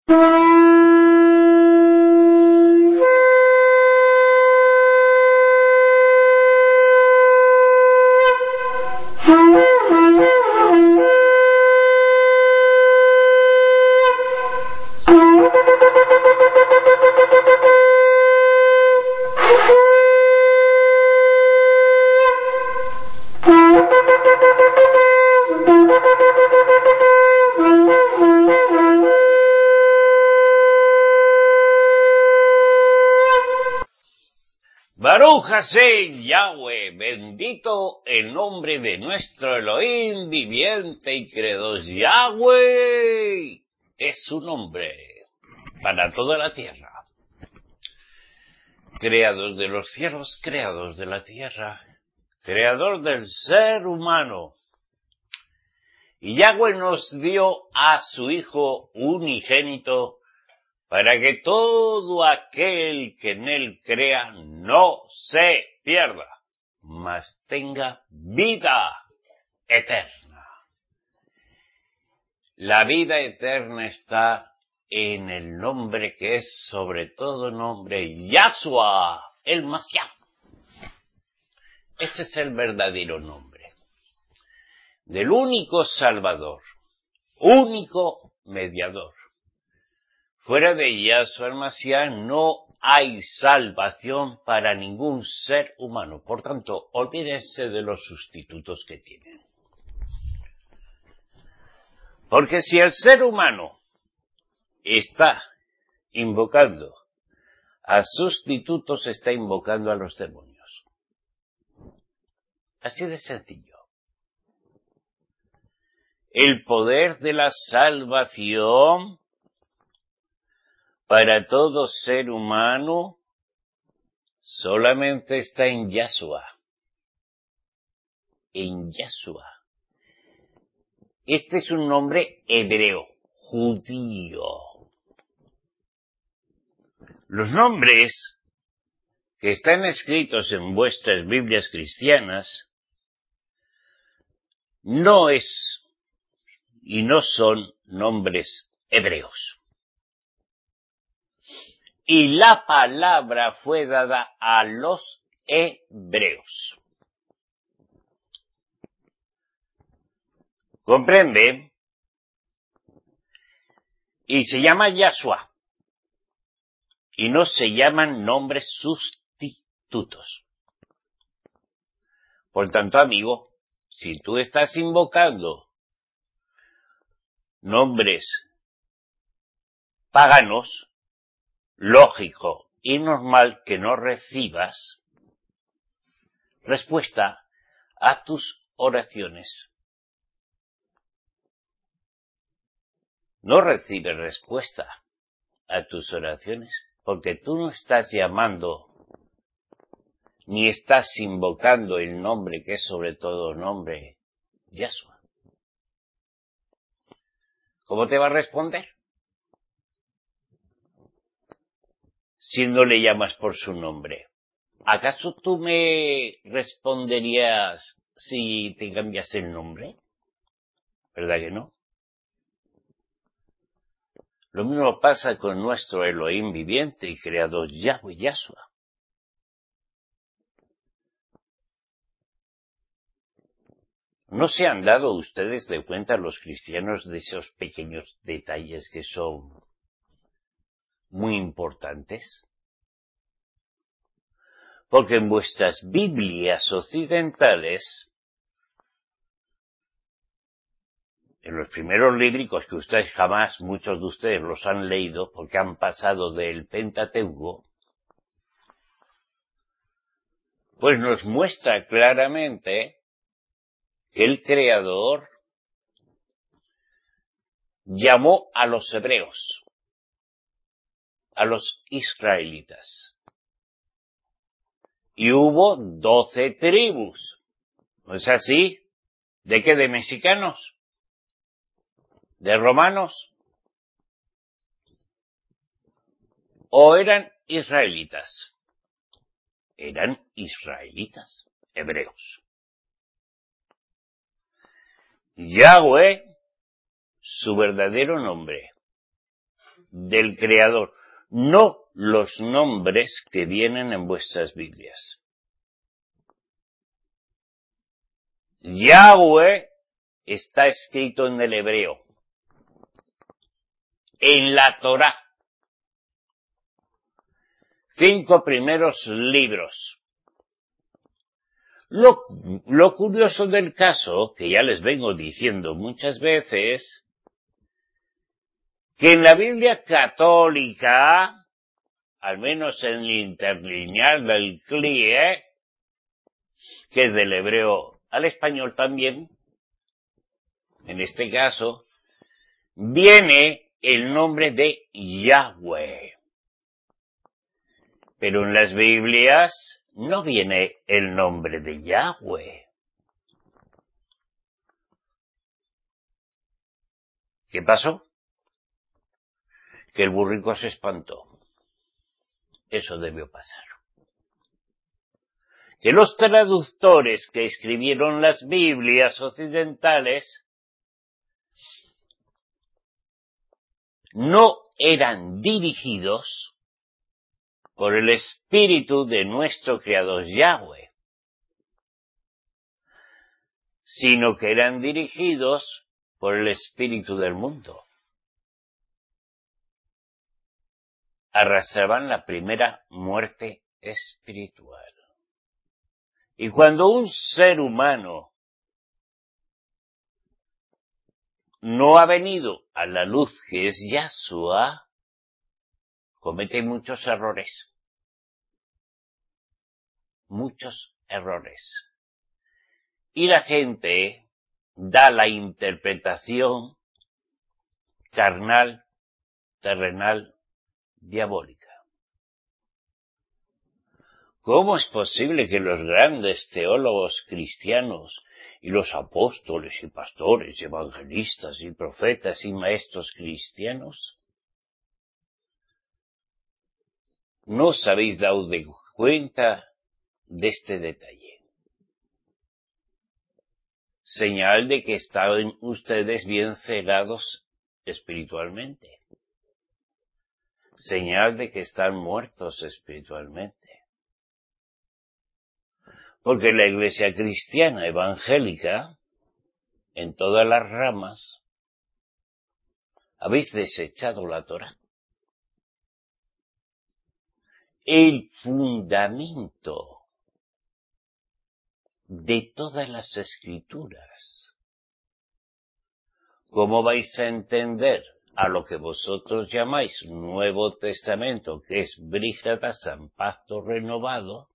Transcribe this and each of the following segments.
Baruch Hashem, Yahweh, bendito el nombre de nuestro Elohim viviente y creador. Yahweh es su nombre para toda la tierra. Creador de los cielos, creador de la tierra, creador del ser humano. Y Yahweh nos dio a su Hijo unigénito para que todo aquel que en él crea no se pierda, mas tenga vida eterna. La vida eterna está en el nombre que es sobre todo nombre, Yahshua, el Mashiach. Ese es el verdadero nombre del único Salvador, único mediador. Fuera de Yahshua el Mashiach no hay salvación para ningún ser humano. Por tanto, olvídense de los sustitutos que tienen. Porque si el ser humano está invocando a sustitutos, está invocando a los demonios. Así de sencillo. El poder de la salvación para todo ser humano solamente está en Yahshua. En Yahshua. Este es un nombre hebreo, judío. Los nombres que están escritos en vuestras Biblias cristianas no es y no son nombres hebreos. Y la palabra fue dada a los hebreos. ¿Comprende? Y se llama Yahshua. Y no se llaman nombres sustitutos. Por tanto, amigo, si tú estás invocando nombres paganos, lógico y normal que no recibas respuesta a tus oraciones. No recibes respuesta a tus oraciones porque tú no estás llamando ni estás invocando el nombre que es sobre todo nombre Yahshua. ¿Cómo te va a responder? Si no le llamas por su nombre. ¿Acaso tú me responderías si te cambias el nombre? ¿Verdad que no? Lo mismo pasa con nuestro Elohim viviente y creador Yahweh Yahshua. ¿No se han dado ustedes de cuenta los cristianos de esos pequeños detalles que son muy importantes? Porque en vuestras Biblias occidentales, en los primeros líbricos que ustedes jamás, muchos de ustedes los han leído porque han pasado del Pentateuco, pues nos muestra claramente que el Creador llamó a los hebreos, a los israelitas. Y hubo 12 tribus. ¿No es así? ¿De qué? ¿De mexicanos? ¿De romanos? ¿O eran israelitas? Eran israelitas, hebreos. Yahweh, su verdadero nombre, del Creador, no los nombres que vienen en vuestras Biblias. Yahweh está escrito en el hebreo, en la Torá, 5 primeros libros. Lo curioso del caso, que ya les vengo diciendo muchas veces, que en la Biblia católica, al menos en el interlineal del CLIE, que es del hebreo al español también, en este caso, viene el nombre de Yahweh. Pero en las Biblias no viene el nombre de Yahweh. ¿Qué pasó? Que el burrico se espantó. Eso debió pasar. Que los traductores que escribieron las Biblias occidentales no eran dirigidos por el espíritu de nuestro Creador Yahweh, sino que eran dirigidos por el espíritu del mundo. Arrastraban la primera muerte espiritual. Y cuando un ser humano no ha venido a la luz que es Yahshua, comete muchos errores. Muchos errores. Y la gente da la interpretación carnal, terrenal, diabólica. ¿Cómo es posible que los grandes teólogos cristianos y los apóstoles y pastores, y evangelistas y profetas y maestros cristianos no os habéis dado cuenta de este detalle? Señal de que están ustedes bien cegados espiritualmente. Señal de que están muertos espiritualmente. Porque la Iglesia cristiana evangélica, en todas las ramas, habéis desechado la Torá. El fundamento de todas las Escrituras. ¿Cómo vais a entender a lo que vosotros llamáis Nuevo Testamento, que es Brit Hadashah, pacto renovado,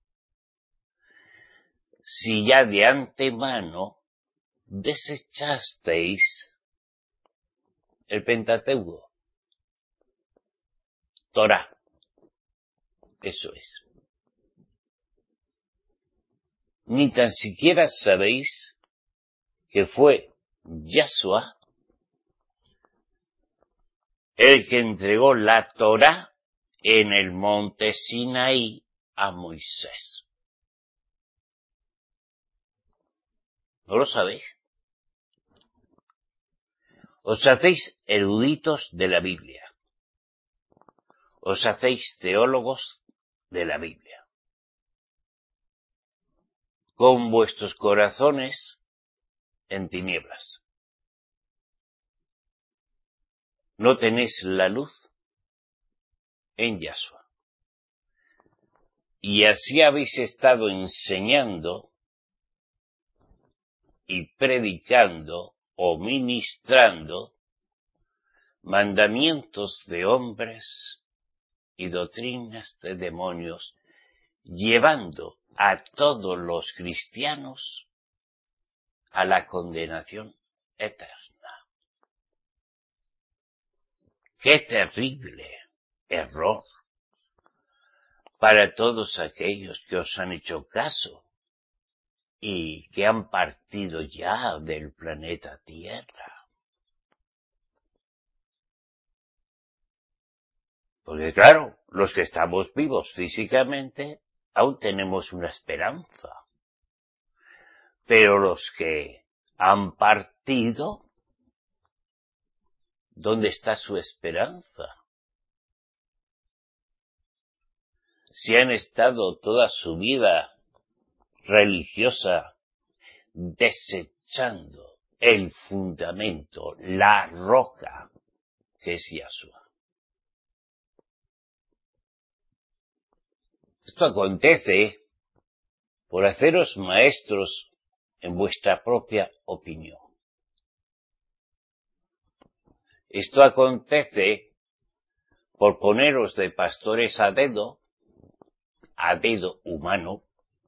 si ya de antemano desechasteis el Pentateuco? Torá. Eso es. Ni tan siquiera sabéis que fue Yahshua el que entregó la Torá en el monte Sinaí a Moisés. ¿No lo sabéis? Os hacéis eruditos de la Biblia. Os hacéis teólogos de la Biblia. Con vuestros corazones en tinieblas. No tenéis la luz en Yahshua. Y así habéis estado enseñando y predicando o ministrando mandamientos de hombres y doctrinas de demonios, llevando a todos los cristianos a la condenación eterna. ¡Qué terrible error para todos aquellos que os han hecho caso y que han partido ya del planeta Tierra! Porque claro, los que estamos vivos físicamente aún tenemos una esperanza. Pero los que han partido, ¿dónde está su esperanza? si han estado toda su vida religiosa desechando el fundamento, la roca que es Yahshua. Esto acontece por haceros maestros en vuestra propia opinión. Esto acontece por poneros de pastores a dedo humano,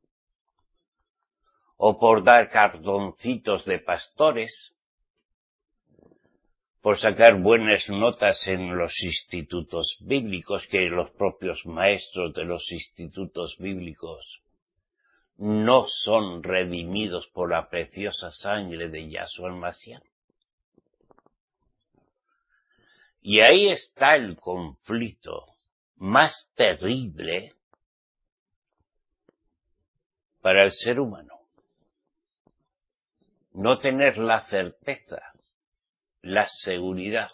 o por dar cartoncitos de pastores, por sacar buenas notas en los institutos bíblicos, que los propios maestros de los institutos bíblicos no son redimidos por la preciosa sangre de Yahshua el Mashiach. Y ahí está el conflicto más terrible para el ser humano. No tener la certeza, la seguridad,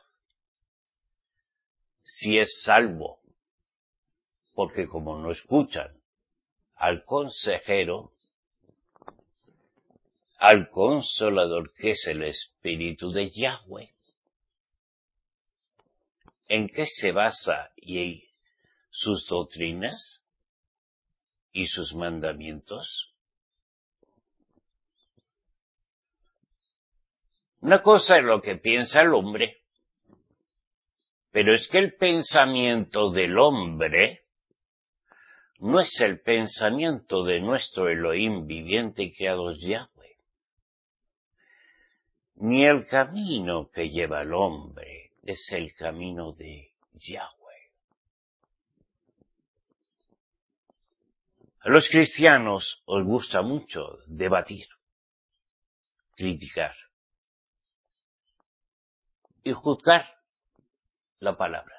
si es salvo, porque como no escuchan al consejero, al consolador que es el Espíritu de Yahweh, ¿en qué se basa y sus doctrinas y sus mandamientos? Una cosa es lo que piensa el hombre, pero es que el pensamiento del hombre no es el pensamiento de nuestro Elohim viviente y creado Yahweh, ni el camino que lleva el hombre es el camino de Yahweh. A los cristianos os gusta mucho debatir, criticar y juzgar la palabra.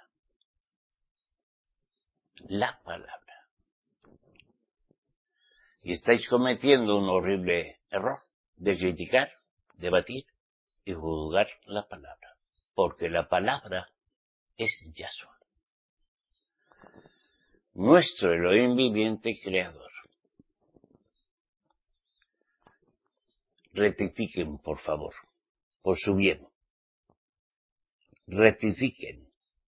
La palabra. Y estáis cometiendo un horrible error de criticar, debatir y juzgar la palabra. Porque la palabra es Yahshua, nuestro Elohim viviente y creador. Rectifiquen, por favor, por su bien. Rectifiquen.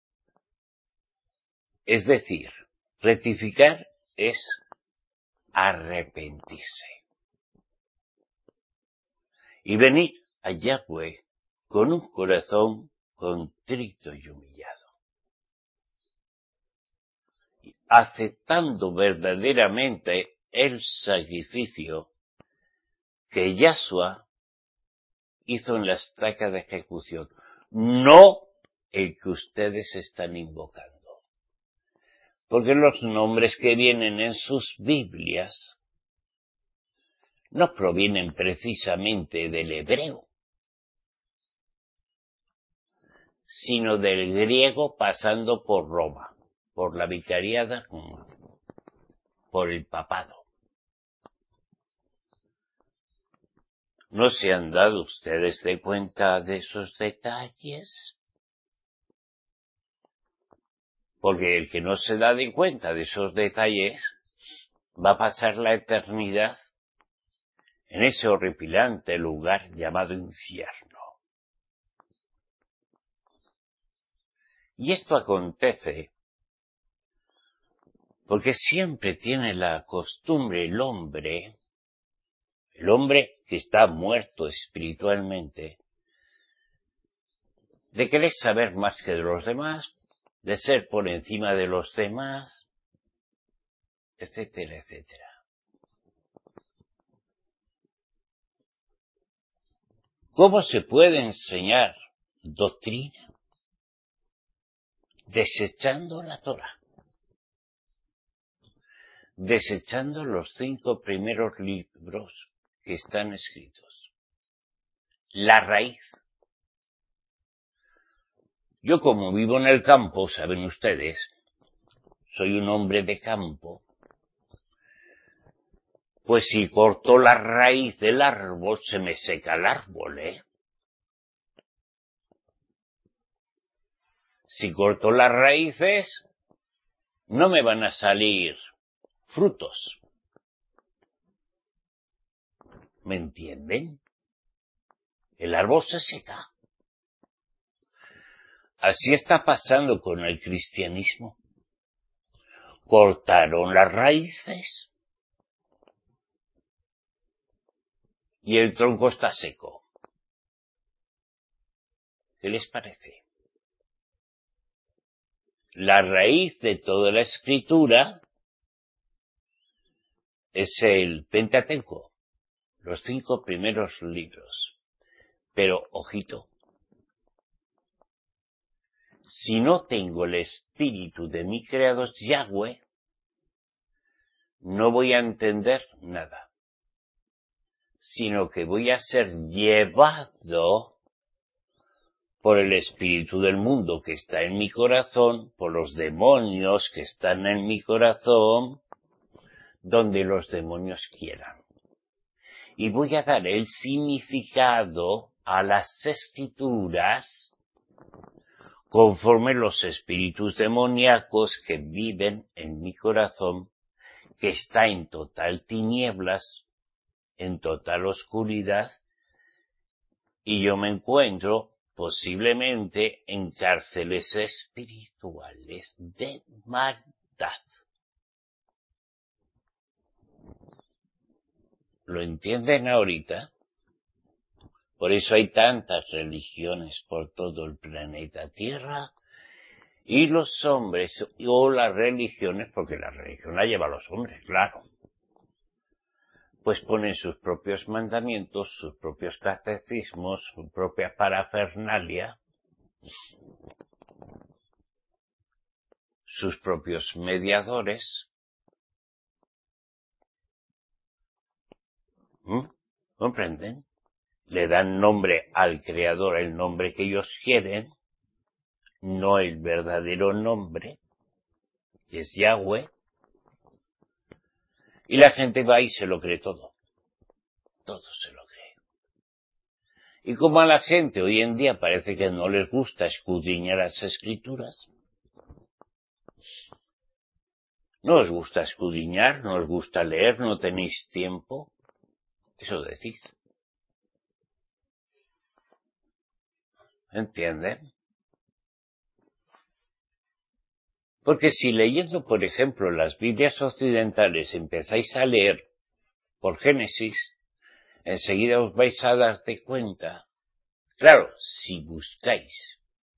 Es decir, rectificar es arrepentirse. Y venir a Yahweh con un corazón contrito y humillado, aceptando verdaderamente el sacrificio que Yahshua hizo en la estaca de ejecución, no el que ustedes están invocando. Porque los nombres que vienen en sus Biblias no provienen precisamente del hebreo, sino del griego pasando por Roma, por la vicariada, por el papado. ¿No se han dado ustedes de cuenta de esos detalles? Porque el que no se da de cuenta de esos detalles va a pasar la eternidad en ese horripilante lugar llamado infierno. Y esto acontece porque siempre tiene la costumbre el hombre que está muerto espiritualmente, de querer saber más que de los demás, de ser por encima de los demás, etcétera, etcétera. ¿Cómo se puede enseñar doctrina desechando la Torá? Desechando los 5 primeros libros que están escritos. La raíz. Yo, como vivo en el campo, saben ustedes, soy un hombre de campo, pues si corto la raíz del árbol, se me seca el árbol, ¿eh? Si corto las raíces, no me van a salir frutos. ¿Me entienden? El árbol se seca. Así está pasando con el cristianismo. Cortaron las raíces y el tronco está seco. ¿Qué les parece? La raíz de toda la escritura es el Pentateuco, los 5 primeros libros. Pero, ojito, si no tengo el espíritu de mi creador Yahweh, no voy a entender nada, sino que voy a ser llevado por el espíritu del mundo que está en mi corazón, por los demonios que están en mi corazón, donde los demonios quieran. Y voy a dar el significado a las escrituras conforme los espíritus demoníacos que viven en mi corazón, que está en total tinieblas, en total oscuridad, y yo me encuentro posiblemente en cárceles espirituales de maldad. ¿Lo entienden ahorita? Por eso hay tantas religiones por todo el planeta Tierra, y los hombres, o las religiones, porque la religión la lleva a los hombres, claro, pues ponen sus propios mandamientos, sus propios catecismos, su propia parafernalia, sus propios mediadores. ¿Comprenden? Le dan nombre al Creador, el nombre que ellos quieren, no el verdadero nombre, que es Yahweh, y la gente va y se lo cree todo. Todo se lo cree. Y como a la gente hoy en día parece que no les gusta escudriñar las escrituras, no os gusta escudriñar, no os gusta leer, no tenéis tiempo, eso decís. ¿Entienden? Porque si leyendo, por ejemplo, las Biblias occidentales empezáis a leer por Génesis, enseguida os vais a dar de cuenta. Claro, si buscáis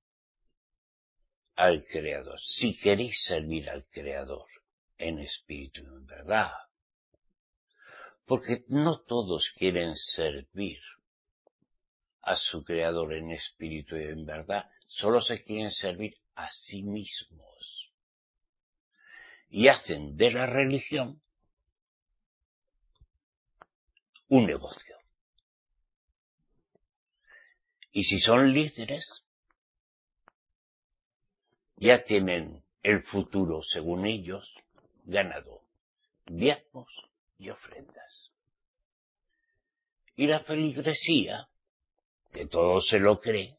al Creador, si queréis servir al Creador en espíritu y en verdad, porque no todos quieren servir a su Creador en espíritu y en verdad, solo se quieren servir a sí mismos y hacen de la religión un negocio. Y si son líderes, ya tienen el futuro, según ellos, ganado, diezmos y ofrendas. Y la feligresía, que todo se lo cree,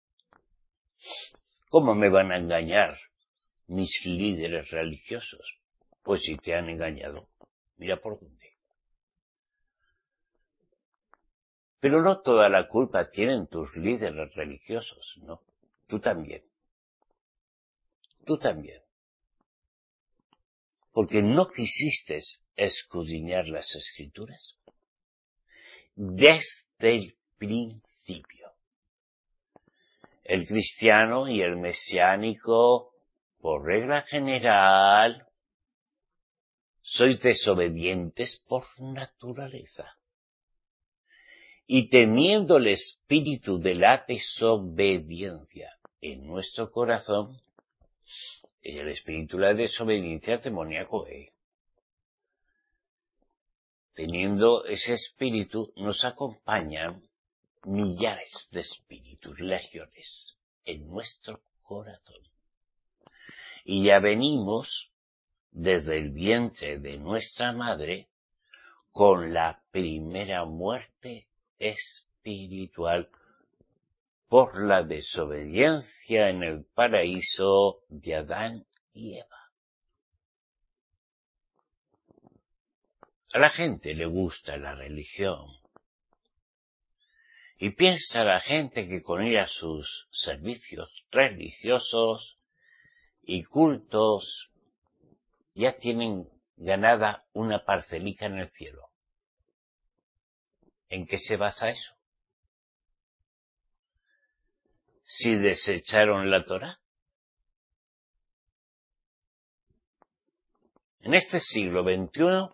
¿cómo me van a engañar mis líderes religiosos? Pues si te han engañado, mira por dónde. Pero no toda la culpa tienen tus líderes religiosos, ¿no? Tú también. Tú también. Porque no quisiste escudriñar las escrituras desde el principio. El cristiano y el mesiánico, por regla general, sois desobedientes por naturaleza. Y teniendo el espíritu de la desobediencia en nuestro corazón, el espíritu de la desobediencia es demoníaco, Teniendo ese espíritu nos acompañan millares de espíritus, legiones, en nuestro corazón. Y ya venimos desde el vientre de nuestra madre con la primera muerte espiritual por la desobediencia en el paraíso de Adán y Eva. A la gente le gusta la religión. Y piensa la gente que con ir a sus servicios religiosos y cultos ya tienen ganada una parcelica en el cielo. ¿En qué se basa eso? Si desecharon la Torá. En este siglo XXI,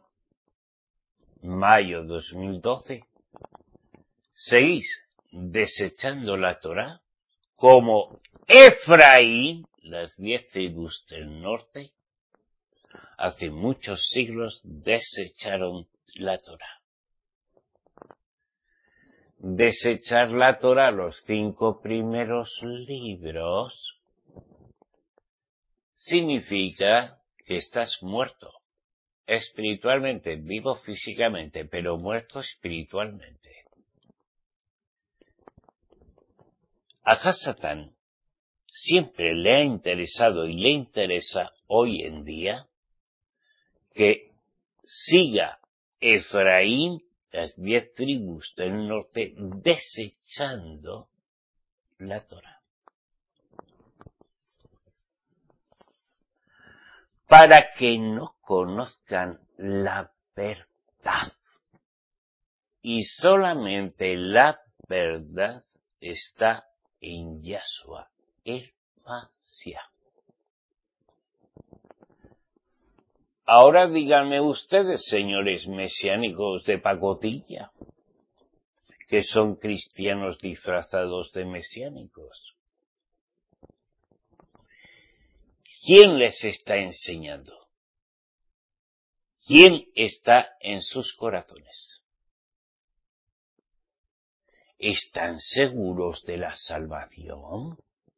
mayo 2012, seguís desechando la Torá como Efraín, las 10 tribus del norte, hace muchos siglos desecharon la Torá. Desechar la Torá, los 5 primeros libros, significa que estás muerto espiritualmente, vivo físicamente, pero muerto espiritualmente. A Hasatán siempre le ha interesado y le interesa hoy en día que siga Efraín, las 10 tribus del norte, desechando la Torá. Para que no conozcan la verdad. Y solamente la verdad está en Yahshua, el Mashiach. Ahora díganme ustedes, señores mesiánicos de pacotilla, que son cristianos disfrazados de mesiánicos. ¿Quién les está enseñando? ¿Quién está en sus corazones? ¿Están seguros de la salvación?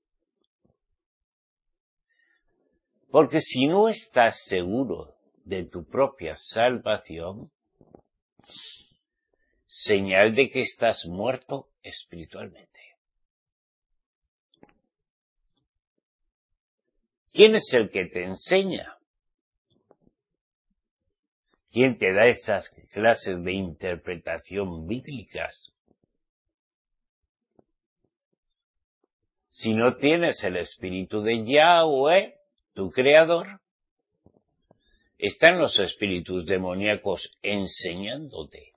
Porque si no estás seguro de tu propia salvación, señal de que estás muerto espiritualmente. ¿Quién es el que te enseña? ¿Quién te da esas clases de interpretación bíblicas? Si no tienes el espíritu de Yahweh, tu creador, están los espíritus demoníacos enseñándote.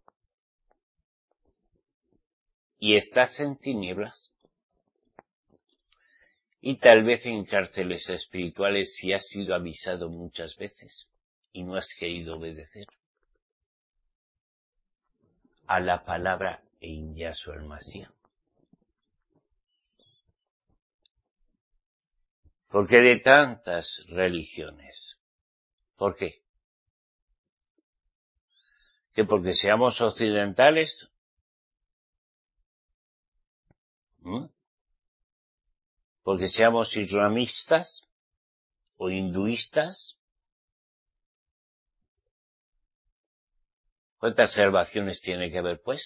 Y estás en tinieblas. Y tal vez en cárceles espirituales si has sido avisado muchas veces y no has querido obedecer a la palabra en Yahshua el Mashiach. ¿Por qué de tantas religiones? ¿Por qué? ¿Que porque seamos occidentales? ¿Porque seamos islamistas o hinduistas? ¿Cuántas salvaciones tiene que haber, pues?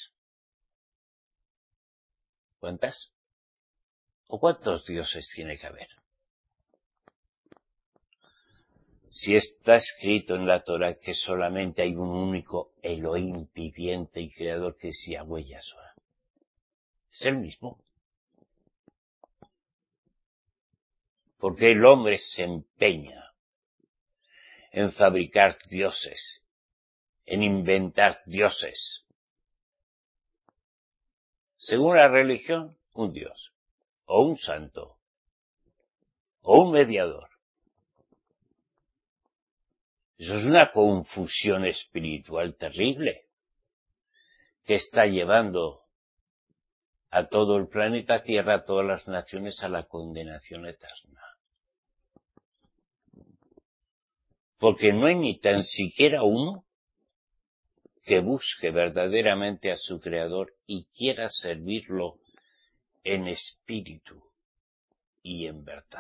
¿Cuántas? ¿O cuántos dioses tiene que haber? Si está escrito en la Torah que solamente hay un único Elohim viviente y creador que es Yahweh Yahshua. Es el mismo. Porque el hombre se empeña en fabricar dioses, en inventar dioses. Según la religión, un dios, o un santo, o un mediador. Eso es una confusión espiritual terrible que está llevando a todo el planeta Tierra, a todas las naciones, a la condenación eterna. Porque no hay ni tan siquiera uno que busque verdaderamente a su Creador y quiera servirlo en espíritu y en verdad.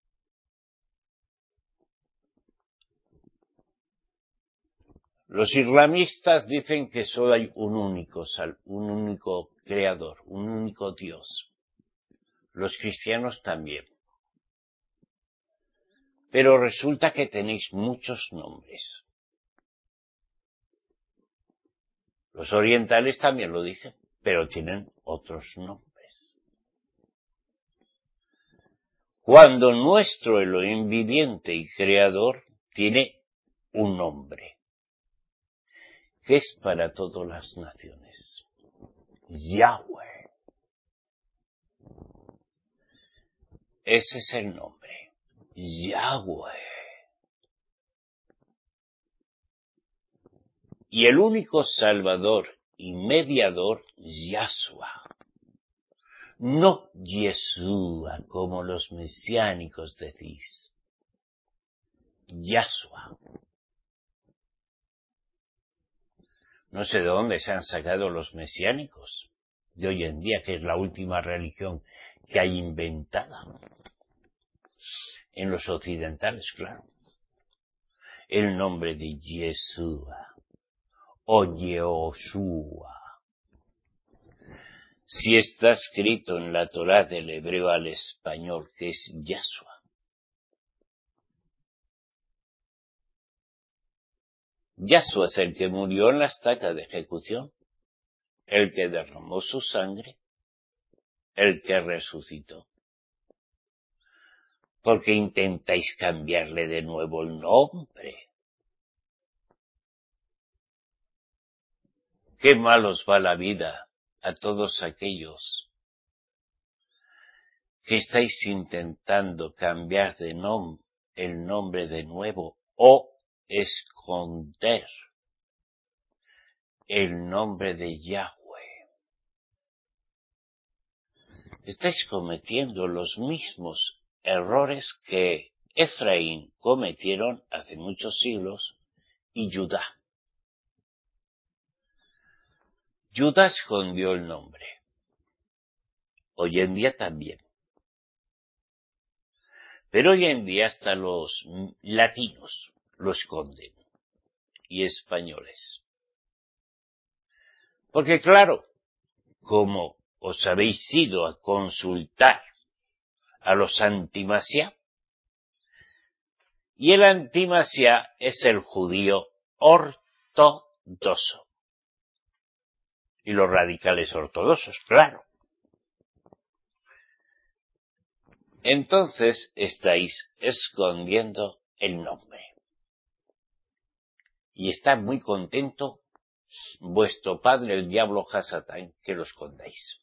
Los islamistas dicen que solo hay un único creador, un único Dios. Los cristianos también. Pero resulta que tenéis muchos nombres. Los orientales también lo dicen, pero tienen otros nombres. Cuando nuestro Elohim viviente y creador tiene un nombre, que es para todas las naciones. Yahweh. Ese es el nombre. Yahweh. Y el único Salvador y mediador, Yahshua. No Yeshua, como los mesiánicos decís. Yahshua. No sé de dónde se han sacado los mesiánicos de hoy en día, que es la última religión que hay inventada. En los occidentales, claro. El nombre de Yeshua o Yehoshua. Si está escrito en la Torá del hebreo al español, que es Yahshua. Yahshua es el que murió en la estaca de ejecución, el que derramó su sangre, el que resucitó. ¿Por qué intentáis cambiarle de nuevo el nombre? Qué mal os va la vida a todos aquellos que estáis intentando cambiar de el nombre de nuevo o esconder el nombre de Yahweh. Estáis cometiendo los mismos errores que Efraín cometieron hace muchos siglos y Judá. Judá escondió el nombre. Hoy en día también. Pero hoy en día hasta los latinos lo esconden. Y españoles. Porque claro, como os habéis ido a consultar a los antimasiá, y el antimasiá es el judío ortodoxo. Y los radicales ortodoxos, claro. Entonces estáis escondiendo el nombre. Y está muy contento vuestro padre, el diablo Hasatán, que lo escondáis.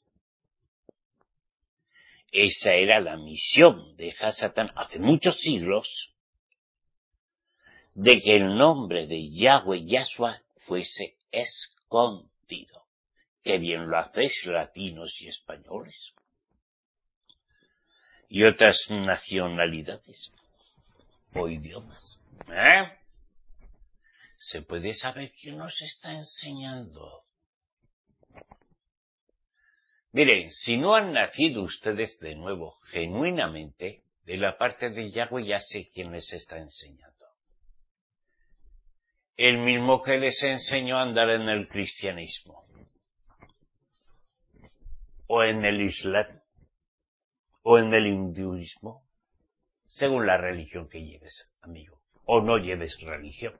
Esa era la misión de Hasatán hace muchos siglos, de que el nombre de Yahweh, Yahshua, fuese escondido. Qué bien lo hacéis latinos y españoles. Y otras nacionalidades o idiomas. ¿Se puede saber quién nos está enseñando? Miren, si no han nacido ustedes de nuevo, genuinamente, de la parte de Yahweh, ya sé quién les está enseñando. El mismo que les enseñó a andar en el cristianismo. O en el islam. O en el hinduismo. Según la religión que lleves, amigo. O no lleves religión.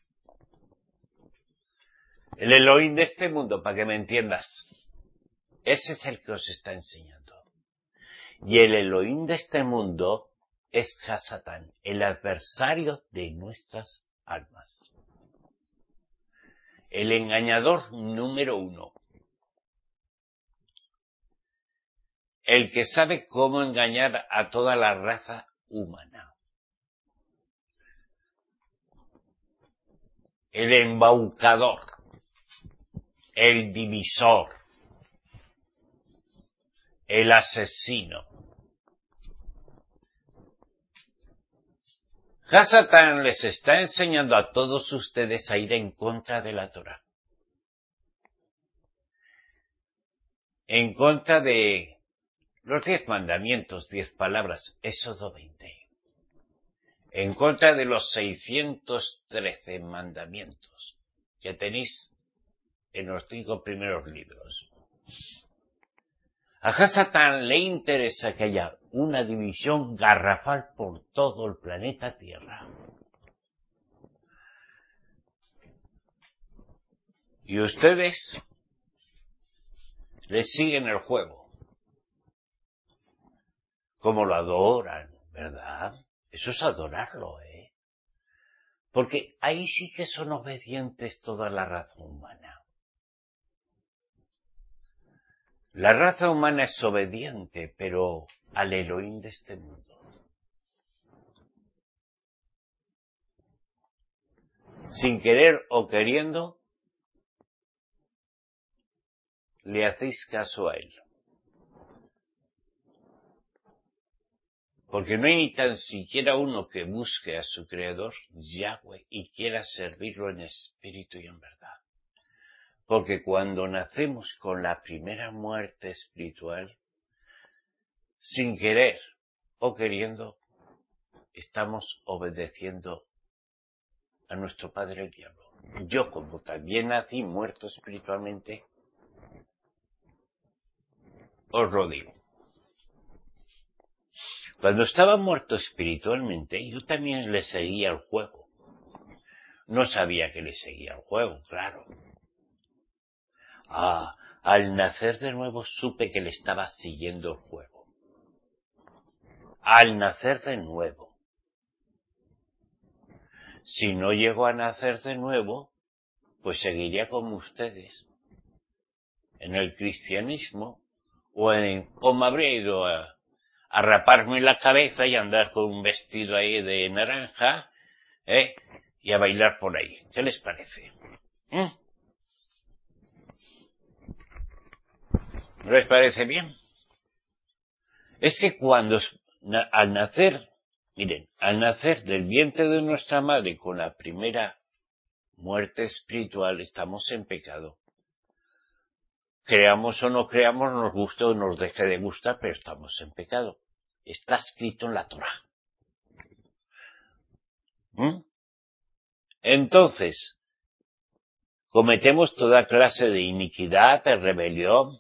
El Elohim de este mundo, para que me entiendas. Ese es el que os está enseñando. Y el Elohim de este mundo es Hasatán, el adversario de nuestras almas. El engañador número 1. El que sabe cómo engañar a toda la raza humana. El embaucador. El divisor. El asesino. Hasatán les está enseñando a todos ustedes a ir en contra de la Torá. En contra de los 10 mandamientos, 10 palabras, Éxodo 20. En contra de los 613 mandamientos que tenéis en los 5 primeros libros. A Hasatán le interesa que haya una división garrafal por todo el planeta Tierra. Y ustedes le siguen el juego. Como lo adoran, ¿verdad? Eso es adorarlo, ¿eh? Porque ahí sí que son obedientes toda la raza humana. La raza humana es obediente, pero al Elohim de este mundo. Sin querer o queriendo, le hacéis caso a él. Porque no hay ni tan siquiera uno que busque a su Creador, Yahweh, y quiera servirlo en espíritu y en verdad. Porque cuando nacemos con la primera muerte espiritual, sin querer o queriendo, estamos obedeciendo a nuestro padre el diablo. Yo, como también nací muerto espiritualmente, os lo digo. Cuando estaba muerto espiritualmente, yo también le seguía el juego. No sabía que le seguía el juego, claro. Al nacer de nuevo supe que le estaba siguiendo el juego. Al nacer de nuevo. Si no llego a nacer de nuevo, pues seguiría como ustedes. En el cristianismo, o me habría ido a raparme la cabeza y andar con un vestido ahí de naranja, y a bailar por ahí. ¿Qué les parece? ¿No les parece bien? Es que al nacer, miren, al nacer del vientre de nuestra madre con la primera muerte espiritual, estamos en pecado. Creamos o no creamos, nos guste o nos deje de gustar, pero estamos en pecado. Está escrito en la Torá. Entonces, cometemos toda clase de iniquidad, de rebelión,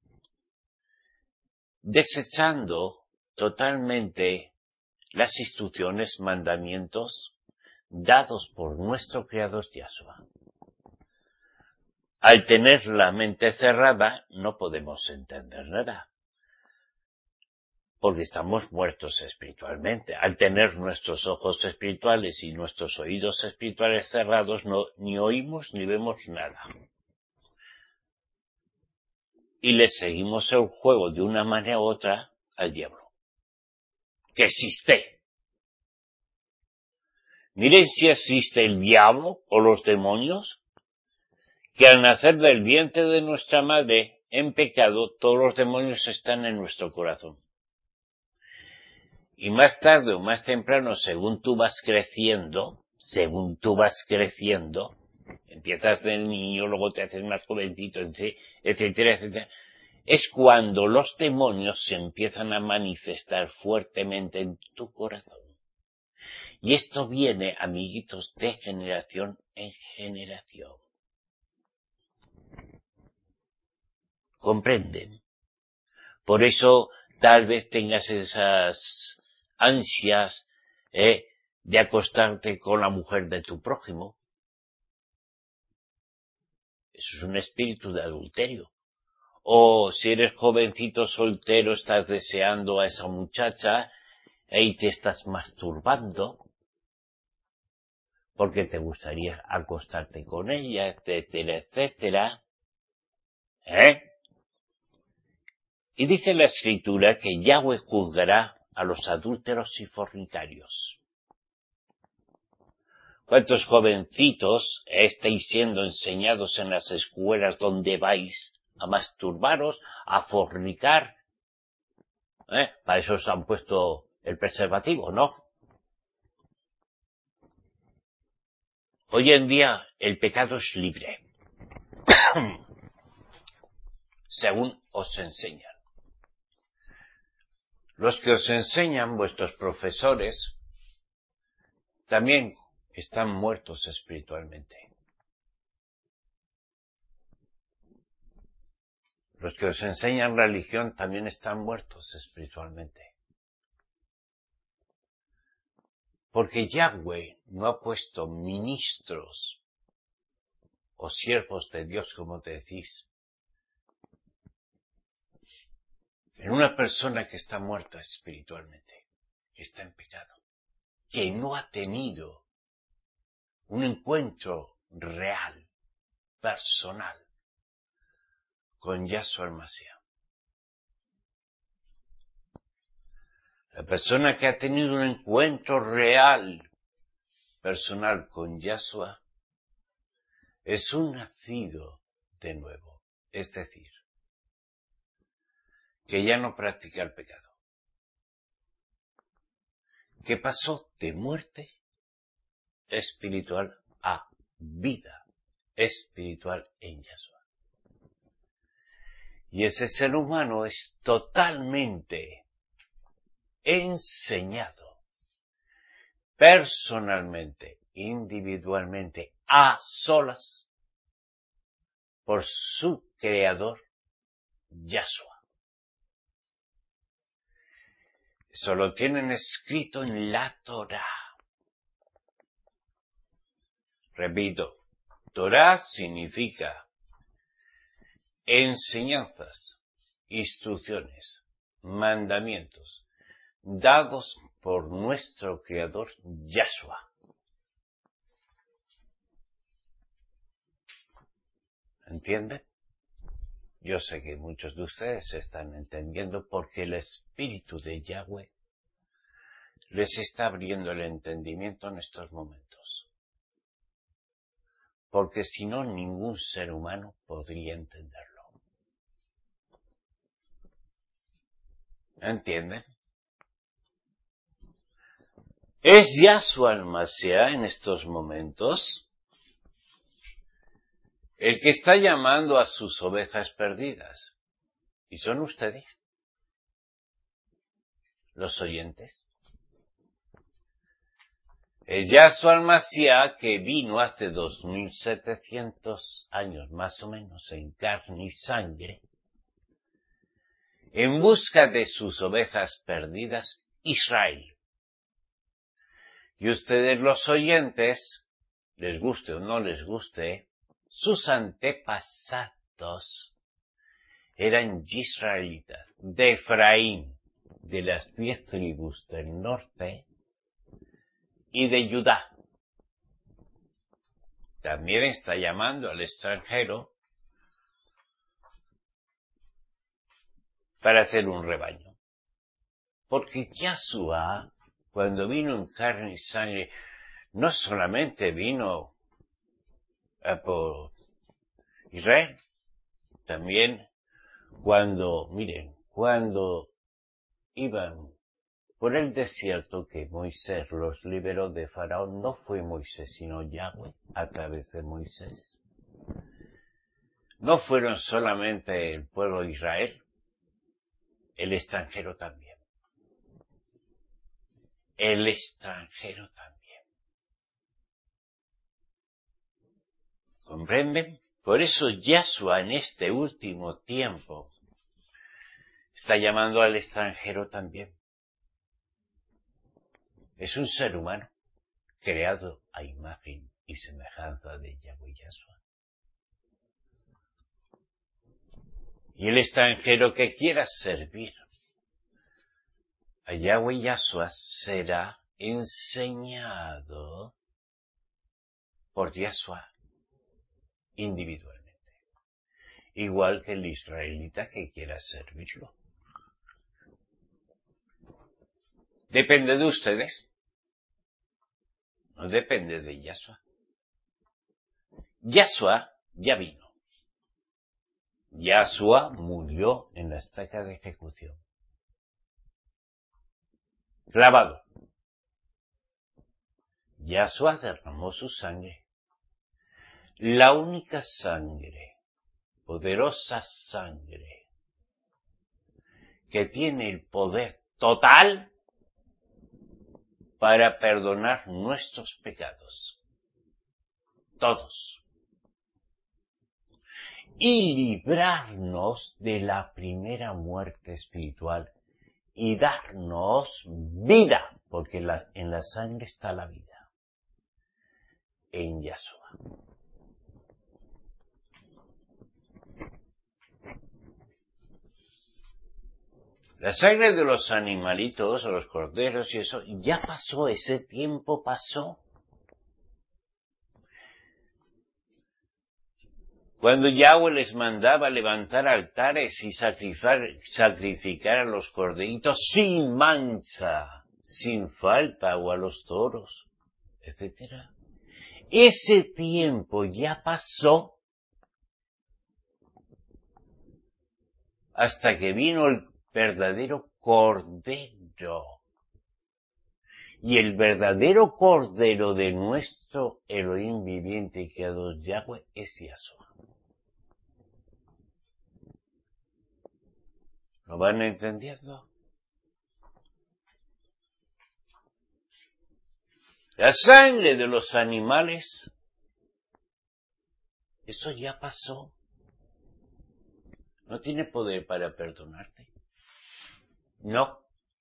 desechando totalmente las instrucciones, mandamientos dados por nuestro Creador Yahshua. Al tener la mente cerrada, no podemos entender nada, porque estamos muertos espiritualmente. Al tener nuestros ojos espirituales y nuestros oídos espirituales cerrados, ni oímos ni vemos nada. Y le seguimos el juego de una manera u otra al diablo, que existe. Miren si existe el diablo o los demonios, que al nacer del vientre de nuestra madre en pecado, todos los demonios están en nuestro corazón. Y más tarde o más temprano, según tú vas creciendo, empiezas de niño, luego te haces más jovencito, etcétera, etcétera, es cuando los demonios se empiezan a manifestar fuertemente en tu corazón. Y esto viene, amiguitos, de generación en generación. ¿Comprenden? Por eso tal vez tengas esas ansias de acostarte con la mujer de tu prójimo. Eso es un espíritu de adulterio. O si eres jovencito soltero, estás deseando a esa muchacha y te estás masturbando porque te gustaría acostarte con ella, etcétera, etcétera. Y dice la Escritura que Yahweh juzgará a los adúlteros y fornicarios. ¿Cuántos jovencitos estáis siendo enseñados en las escuelas donde vais a masturbaros, a fornicar? Para eso os han puesto el preservativo, ¿no? Hoy en día el pecado es libre, según os enseñan. Los que os enseñan, vuestros profesores, también están muertos espiritualmente. Los que os enseñan religión también están muertos espiritualmente. Porque Yahweh no ha puesto ministros o siervos de Dios, como te decís, en una persona que está muerta espiritualmente, que está en pecado, que no ha tenido un encuentro real, personal, con Yahshua el Mashiach. La persona que ha tenido un encuentro real, personal con Yahshua, es un nacido de nuevo, es decir, que ya no practica el pecado, que pasó de muerte espiritual a vida espiritual en Yahshua. Y ese ser humano es totalmente enseñado, personalmente, individualmente, a solas, por su creador, Yahshua. Eso lo tienen escrito en la Torá. Repito, Torá significa enseñanzas, instrucciones, mandamientos, dados por nuestro Creador Yahshua. ¿Entienden? Yo sé que muchos de ustedes están entendiendo porque el Espíritu de Yahweh les está abriendo el entendimiento en estos momentos. Porque si no, ningún ser humano podría entenderlo. ¿Entienden? ¿Es Yahshua el Mashiach en estos momentos el que está llamando a sus ovejas perdidas? ¿Y son ustedes, los oyentes? El Yahshua el Mashiach que vino hace 2700 años más o menos en carne y sangre en busca de sus ovejas perdidas, Israel. Y ustedes los oyentes, les guste o no les guste, sus antepasados eran israelitas, de Efraín, de las 10 tribus del norte, y de Judá. También está llamando al extranjero para hacer un rebaño. Porque Yahshua, cuando vino en carne y sangre, no solamente vino por Israel, también cuando iban por el desierto que Moisés los liberó de Faraón, no fue Moisés sino Yahweh a través de Moisés. No fueron solamente el pueblo de Israel, el extranjero también. El extranjero también. ¿Comprenden? Por eso Yahshua en este último tiempo está llamando al extranjero también. Es un ser humano creado a imagen y semejanza de Yahweh Yahshua. Y el extranjero que quiera servir a Yahweh Yahshua será enseñado por Yahshua individualmente. Igual que el israelita que quiera servirlo. Depende de ustedes. No depende de Yahshua. Yahshua ya vino. Yahshua murió en la estaca de ejecución. Clavado. Yahshua derramó su sangre. La única sangre, poderosa sangre, que tiene el poder total para perdonar nuestros pecados. Todos. Y librarnos de la primera muerte espiritual y darnos vida, porque en la sangre está la vida, en Yahshua. La sangre de los animalitos, o los corderos y eso, ya pasó, ese tiempo pasó. Cuando Yahweh les mandaba levantar altares y sacrificar a los corderitos sin mancha, sin falta, o a los toros, etc. Ese tiempo ya pasó hasta que vino el verdadero cordero. Y el verdadero cordero de nuestro Elohim viviente y creador Yahweh es Yahshua. ¿Lo van entendiendo? La sangre de los animales, eso ya pasó. No tiene poder para perdonarte. No.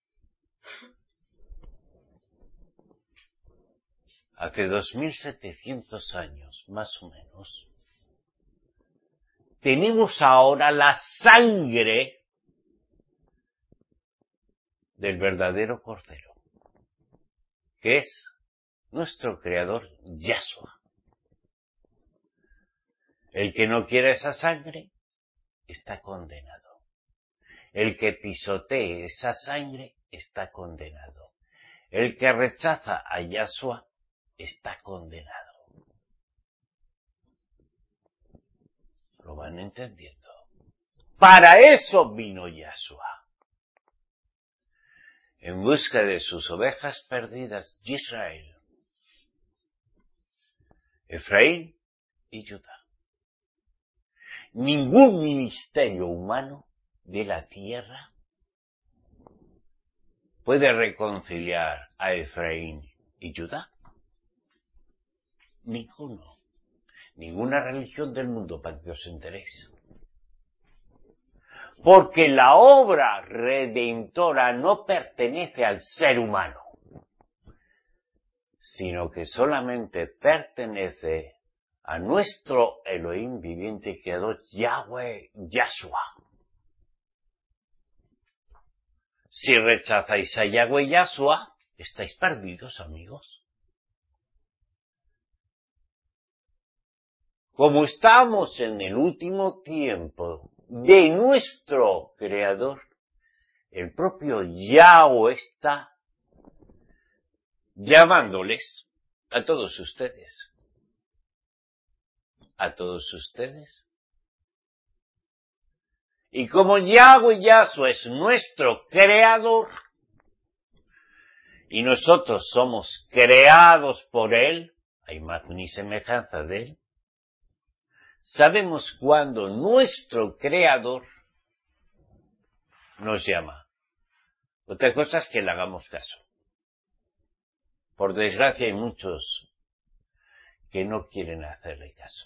Hace 2700 años, más o menos, tenemos ahora la sangre del verdadero Cordero, que es nuestro Creador Yahshua. El que no quiere esa sangre está condenado. El que pisotee esa sangre está condenado. El que rechaza a Yahshua está condenado. ¿Lo van entendiendo? Para eso vino Yahshua. En busca de sus ovejas perdidas de Israel, Efraín y Judá. Ningún ministerio humano de la tierra puede reconciliar a Efraín y Judá. Ninguno. Ninguna religión del mundo, para que os enteréis. Porque la obra redentora no pertenece al ser humano, sino que solamente pertenece a nuestro Elohim viviente y creador Yahweh Yahshua. Si rechazáis a Yahweh Yahshua, estáis perdidos, amigos. Como estamos en el último tiempo de nuestro Creador, el propio Yahweh está llamándoles a todos ustedes. A todos ustedes. Y como Yahweh Yahshua es nuestro Creador, y nosotros somos creados por Él, a imagen y semejanza de Él, sabemos cuándo nuestro Creador nos llama. Otra cosa es que le hagamos caso. Por desgracia hay muchos que no quieren hacerle caso,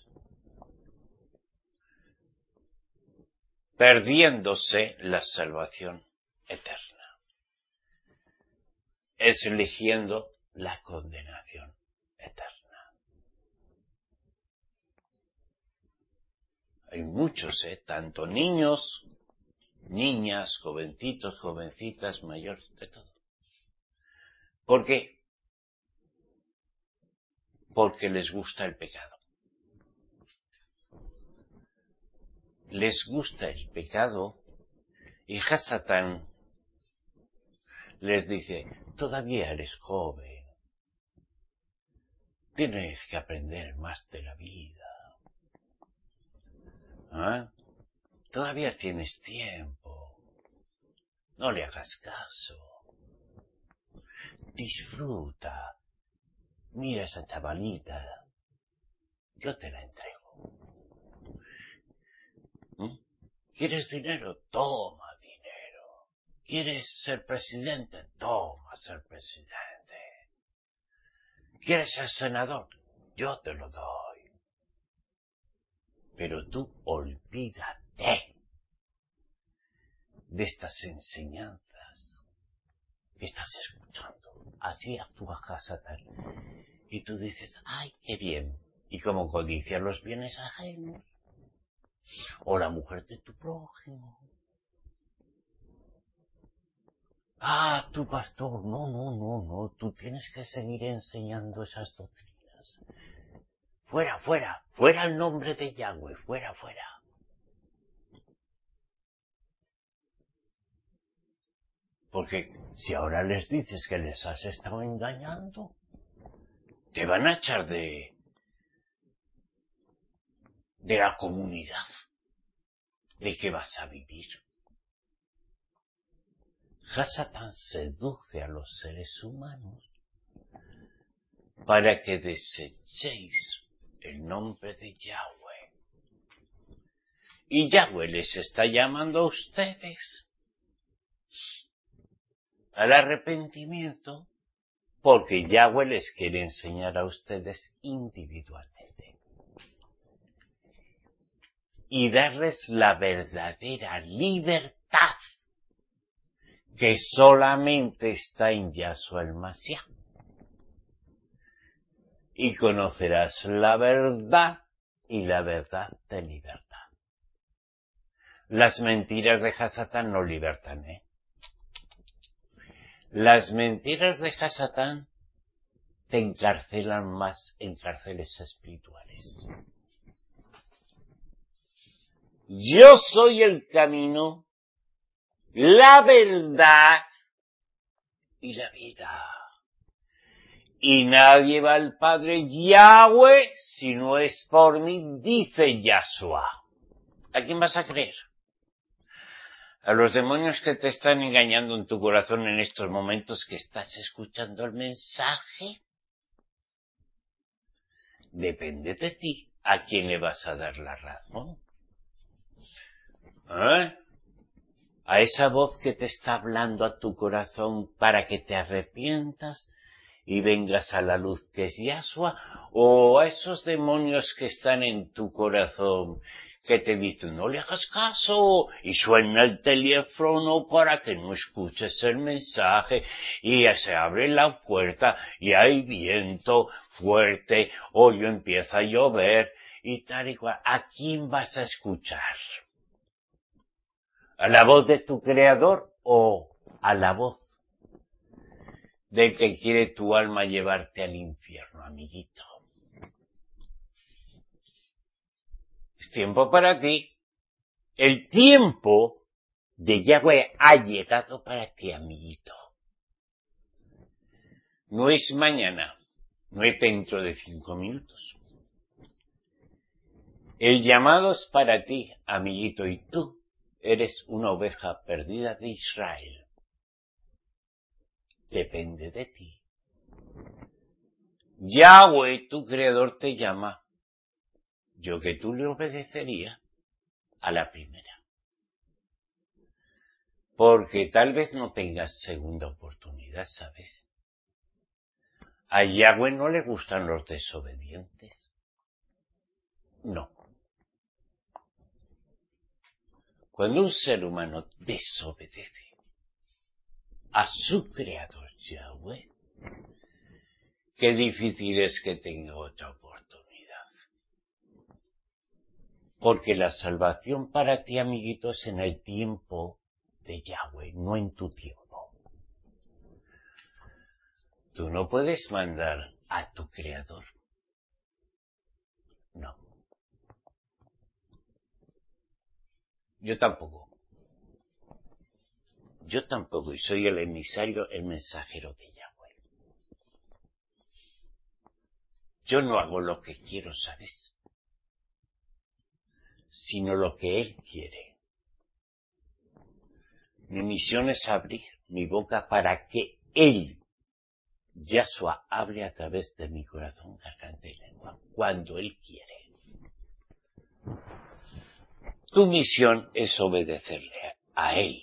perdiéndose la salvación eterna, eligiendo la condenación eterna. Hay muchos, tanto niños, niñas, jovencitos, jovencitas, mayores, de todo. ¿Por qué? Porque les gusta el pecado. Les gusta el pecado y Hasatán les dice, todavía eres joven, tienes que aprender más de la vida. ¿Ah? Todavía tienes tiempo, no le hagas caso. Disfruta, mira esa chavalita, yo te la entrego. ¿Quieres dinero? Toma dinero. ¿Quieres ser presidente? Toma ser presidente. ¿Quieres ser senador? Yo te lo doy. Pero tú olvídate de estas enseñanzas que estás escuchando. Así actúa Hasatán. Y tú dices, ¡ay, qué bien! Y como codicias los bienes ajenos, o la mujer de tu prójimo, Ah, tú pastor, no, tú tienes que seguir enseñando esas doctrinas. Fuera el nombre de Yahweh, fuera. Porque si ahora les dices que les has estado engañando, te van a echar de la comunidad. ¿De qué vas a vivir? Hasatán seduce a los seres humanos para que desechéis el nombre de Yahweh. Y Yahweh les está llamando a ustedes al arrepentimiento, porque Yahweh les quiere enseñar a ustedes individualmente y darles la verdadera libertad que solamente está en Yahshua el Mashiach. Y conocerás la verdad, y la verdad te liberta. Las mentiras de Hasatán no libertan, Las mentiras de Hasatán te encarcelan más en cárceles espirituales. Yo soy el camino, la verdad y la vida. Y nadie va al Padre Yahweh si no es por mí, dice Yahshua. ¿A quién vas a creer? ¿A los demonios que te están engañando en tu corazón en estos momentos que estás escuchando el mensaje? Depende de ti a quién le vas a dar la razón. A esa voz que te está hablando a tu corazón para que te arrepientas y vengas a la luz que es Yahshua, o a esos demonios que están en tu corazón que te dicen no le hagas caso y suena el teléfono para que no escuches el mensaje y ya se abre la puerta y hay viento fuerte, hoy empieza a llover y tal y cual. ¿A quién vas a escuchar? ¿A la voz de tu Creador o a la voz del que quiere tu alma llevarte al infierno, amiguito? Es tiempo para ti. El tiempo de Yahweh ha llegado para ti, amiguito. No es mañana, no es dentro de 5 minutos. El llamado es para ti, amiguito, y tú eres una oveja perdida de Israel. Depende de ti. Yahweh, tu Creador, te llama. Yo que tú le obedecería a la primera. Porque tal vez no tengas segunda oportunidad, ¿sabes? A Yahweh no le gustan los desobedientes. No. Cuando un ser humano desobedece a su Creador Yahweh, qué difícil es que tenga otra oportunidad. Porque la salvación para ti, amiguito, es en el tiempo de Yahweh, no en tu tiempo. Tú no puedes mandar a tu Creador. No. Yo tampoco. Y soy el emisario, el mensajero de Yahweh. Yo no hago lo que quiero, ¿sabes? Sino lo que Él quiere. Mi misión es abrir mi boca para que Él, Yahshua, hable a través de mi corazón, garganta y lengua, cuando Él quiere. Tu misión es obedecerle a Él,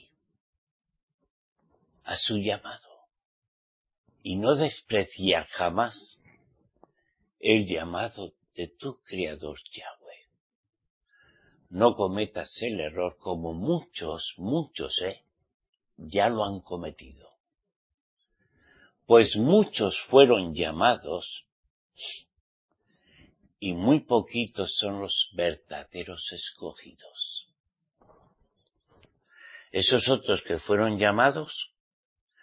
a su llamado, y no despreciar jamás el llamado de tu Creador Yahweh. No cometas el error como muchos, ya lo han cometido. Pues muchos fueron llamados y muy poquitos son los verdaderos escogidos. Esos otros que fueron llamados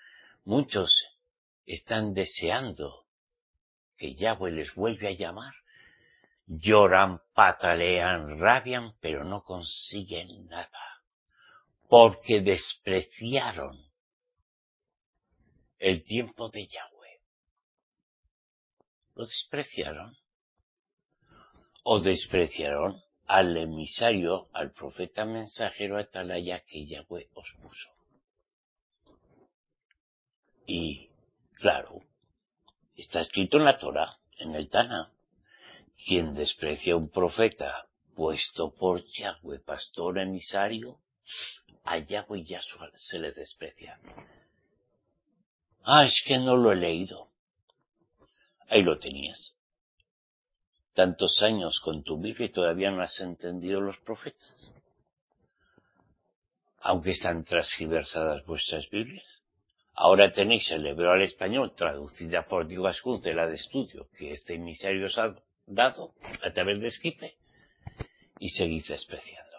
Muchos están deseando que Yahweh les vuelva a llamar. Lloran, patalean, rabian, pero no consiguen nada, porque despreciaron el tiempo de Yahweh. Lo despreciaron. O despreciaron al emisario, al profeta mensajero atalaya que Yahweh os puso. Y, claro, está escrito en la Torá, en el Taná, quien desprecia a un profeta puesto por Yahweh, pastor emisario, a Yahweh Yahshua se le desprecia. Es que no lo he leído. Ahí lo tenías. Tantos años con tu Biblia y todavía no has entendido los profetas. Aunque están transgiversadas vuestras Biblias. Ahora tenéis el hebreo al español, traducida por Diego Ascunce, la de estudio, que este emisario os ha dado a través de Esquipe, y seguís despreciando.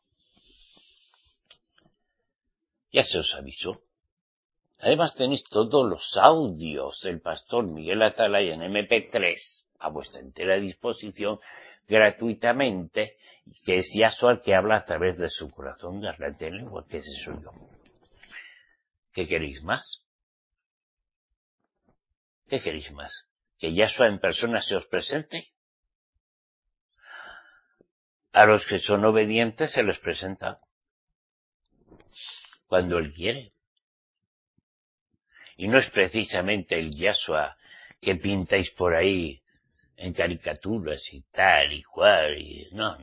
Ya se os avisó. Además tenéis todos los audios del pastor Miguel Atalaya en MP3 a vuestra entera disposición gratuitamente, que es Yahshua el que habla a través de su corazón de arrante en lengua, que ese soy yo. ¿Qué queréis más? ¿Qué queréis más? ¿Que Yahshua en persona se os presente? A los que son obedientes se les presenta cuando Él quiere. Y no es precisamente el Yahshua que pintáis por ahí en caricaturas y tal y cual. No.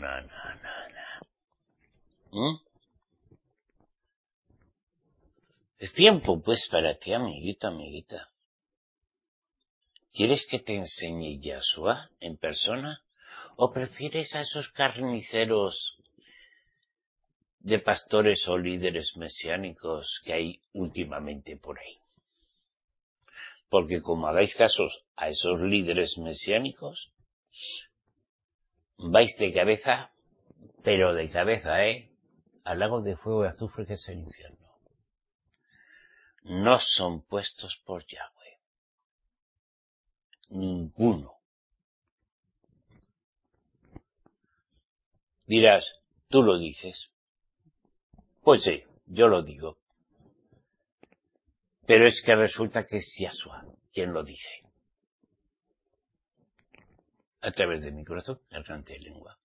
Es tiempo, pues, para ti, amiguito, amiguita. ¿Quieres que te enseñe Yahshua en persona? ¿O prefieres a esos carniceros de pastores o líderes mesiánicos que hay últimamente por ahí? Porque como hagáis casos a esos líderes mesiánicos, vais de cabeza, pero de cabeza, al lago de fuego y azufre que es el infierno. No son puestos por Yahweh. Ninguno. Dirás, ¿tú lo dices? Pues sí, yo lo digo. Pero es que resulta que es Yahshua quien lo dice. A través de mi corazón, errante de lengua.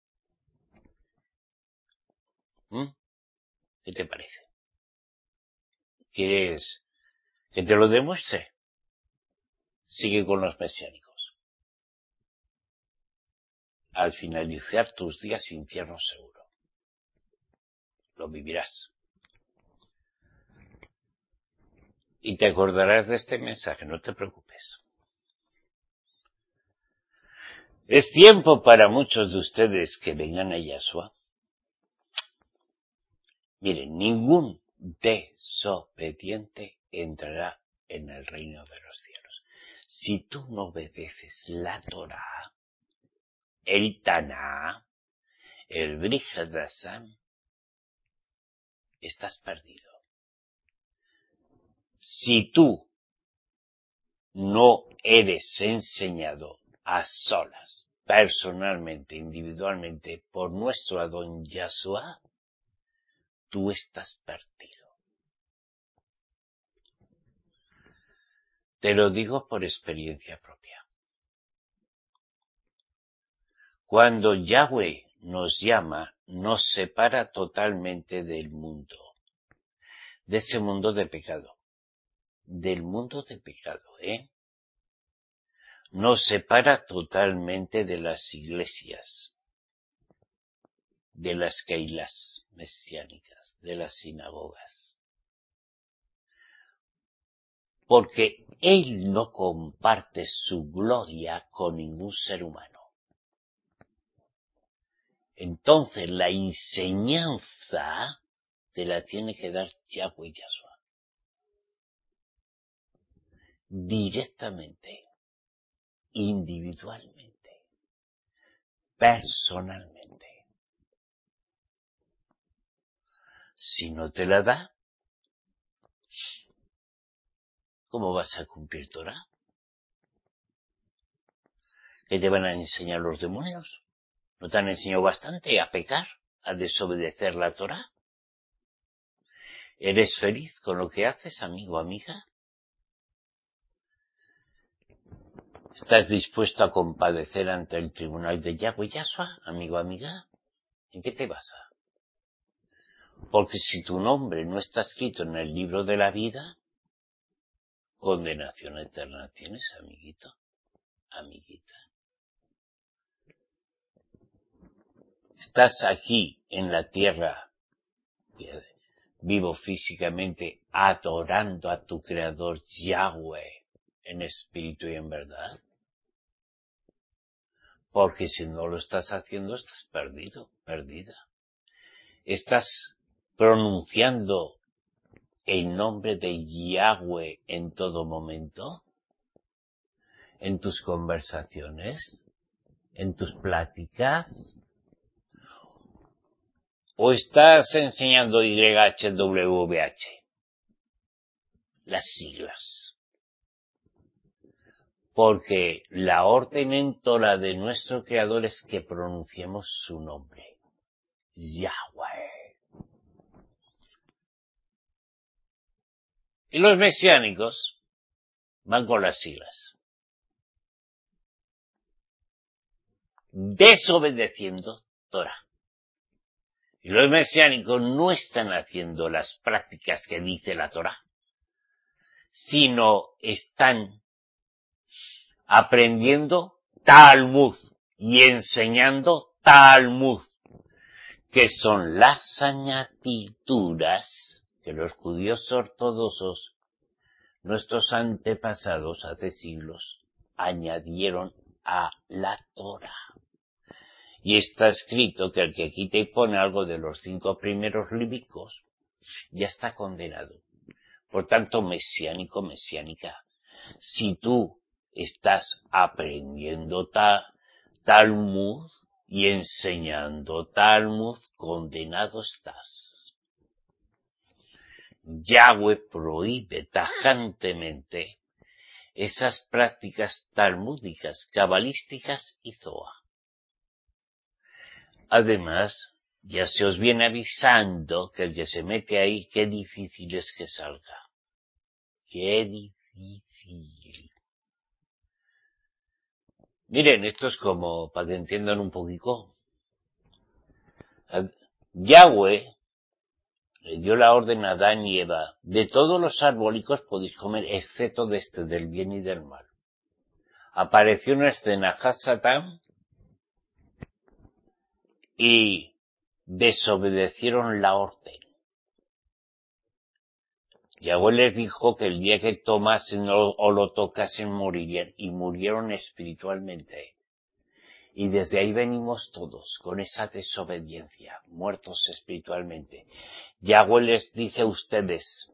¿Qué te parece? ¿Quieres que te lo demuestre? Sigue con los mesiánicos. Al finalizar tus días, infierno seguro. Lo vivirás. Y te acordarás de este mensaje, no te preocupes. Es tiempo para muchos de ustedes que vengan a Yahshua. Miren, ningún desobediente entrará en el reino de los cielos. Si tú no obedeces la Torá, el Taná, el Brit Hadashah, estás perdido. Si tú no eres enseñado a solas, personalmente, individualmente, por nuestro Adón Yahshua, tú estás perdido. Te lo digo por experiencia propia. Cuando Yahweh nos llama, nos separa totalmente del mundo, de ese mundo de pecado, del mundo de pecado, Nos separa totalmente de las iglesias, de las keilas mesiánicas, de las sinagogas. Porque Él no comparte su gloria con ningún ser humano. Entonces la enseñanza te la tiene que dar Yahweh Yahshua. Directamente, individualmente, personalmente. Si no te la da, ¿cómo vas a cumplir Torah? ¿Qué te van a enseñar los demonios? ¿No te han enseñado bastante a pecar, a desobedecer la Torah? ¿Eres feliz con lo que haces, amigo, amiga? ¿Estás dispuesto a compadecer ante el tribunal de Yahweh Yahshua, amigo, amiga? ¿En qué te basa? Porque si tu nombre no está escrito en el libro de la vida, condenación eterna tienes, amiguito, amiguita. Estás aquí en la tierra, vivo físicamente, adorando a tu Creador Yahweh en espíritu y en verdad. Porque si no lo estás haciendo, estás perdido, perdida. Estás pronunciando el nombre de Yahweh en todo momento, en tus conversaciones, en tus pláticas, o estás enseñando YHWH, las siglas. Porque la orden en Torah de nuestro Creador es que pronunciemos su nombre, Yahweh. Y los mesiánicos van con las siglas, desobedeciendo Torah. Y los mesiánicos no están haciendo las prácticas que dice la Torah, sino están aprendiendo Talmud y enseñando Talmud, que son las añadiduras que los judíos ortodoxos, nuestros antepasados hace siglos, añadieron a la Torah. Y está escrito que el que quita y pone algo de los 5 primeros líbicos ya está condenado. Por tanto, mesiánico, mesiánica, si tú estás aprendiendo Talmud y enseñando Talmud, condenado estás. Yahweh prohíbe tajantemente esas prácticas talmúdicas, cabalísticas y zoa. Además, ya se os viene avisando que el que se mete ahí, qué difícil es que salga. Qué difícil. Miren, esto es como, para que entiendan un poquito. Yahweh le dio la orden a Adán y Eva, de todos los arbólicos podéis comer, excepto de este, del bien y del mal. Apareció una escena Satán y desobedecieron la orden. Yahweh les dijo que el día que tomasen o lo tocasen morirían, y murieron espiritualmente. Y desde ahí venimos todos, con esa desobediencia, muertos espiritualmente. Yahweh les dice a ustedes,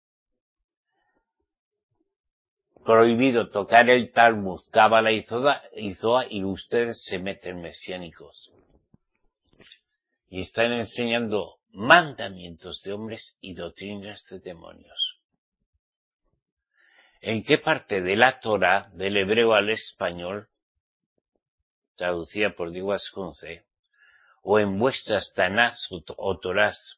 prohibido tocar el Talmud, Cábala y Zohar, y ustedes se meten mesiánicos. Y están enseñando mandamientos de hombres y doctrinas de demonios. ¿En qué parte de la Torah, del hebreo al español, traducida por Diego Asconce, o en vuestras Tanás o Torás,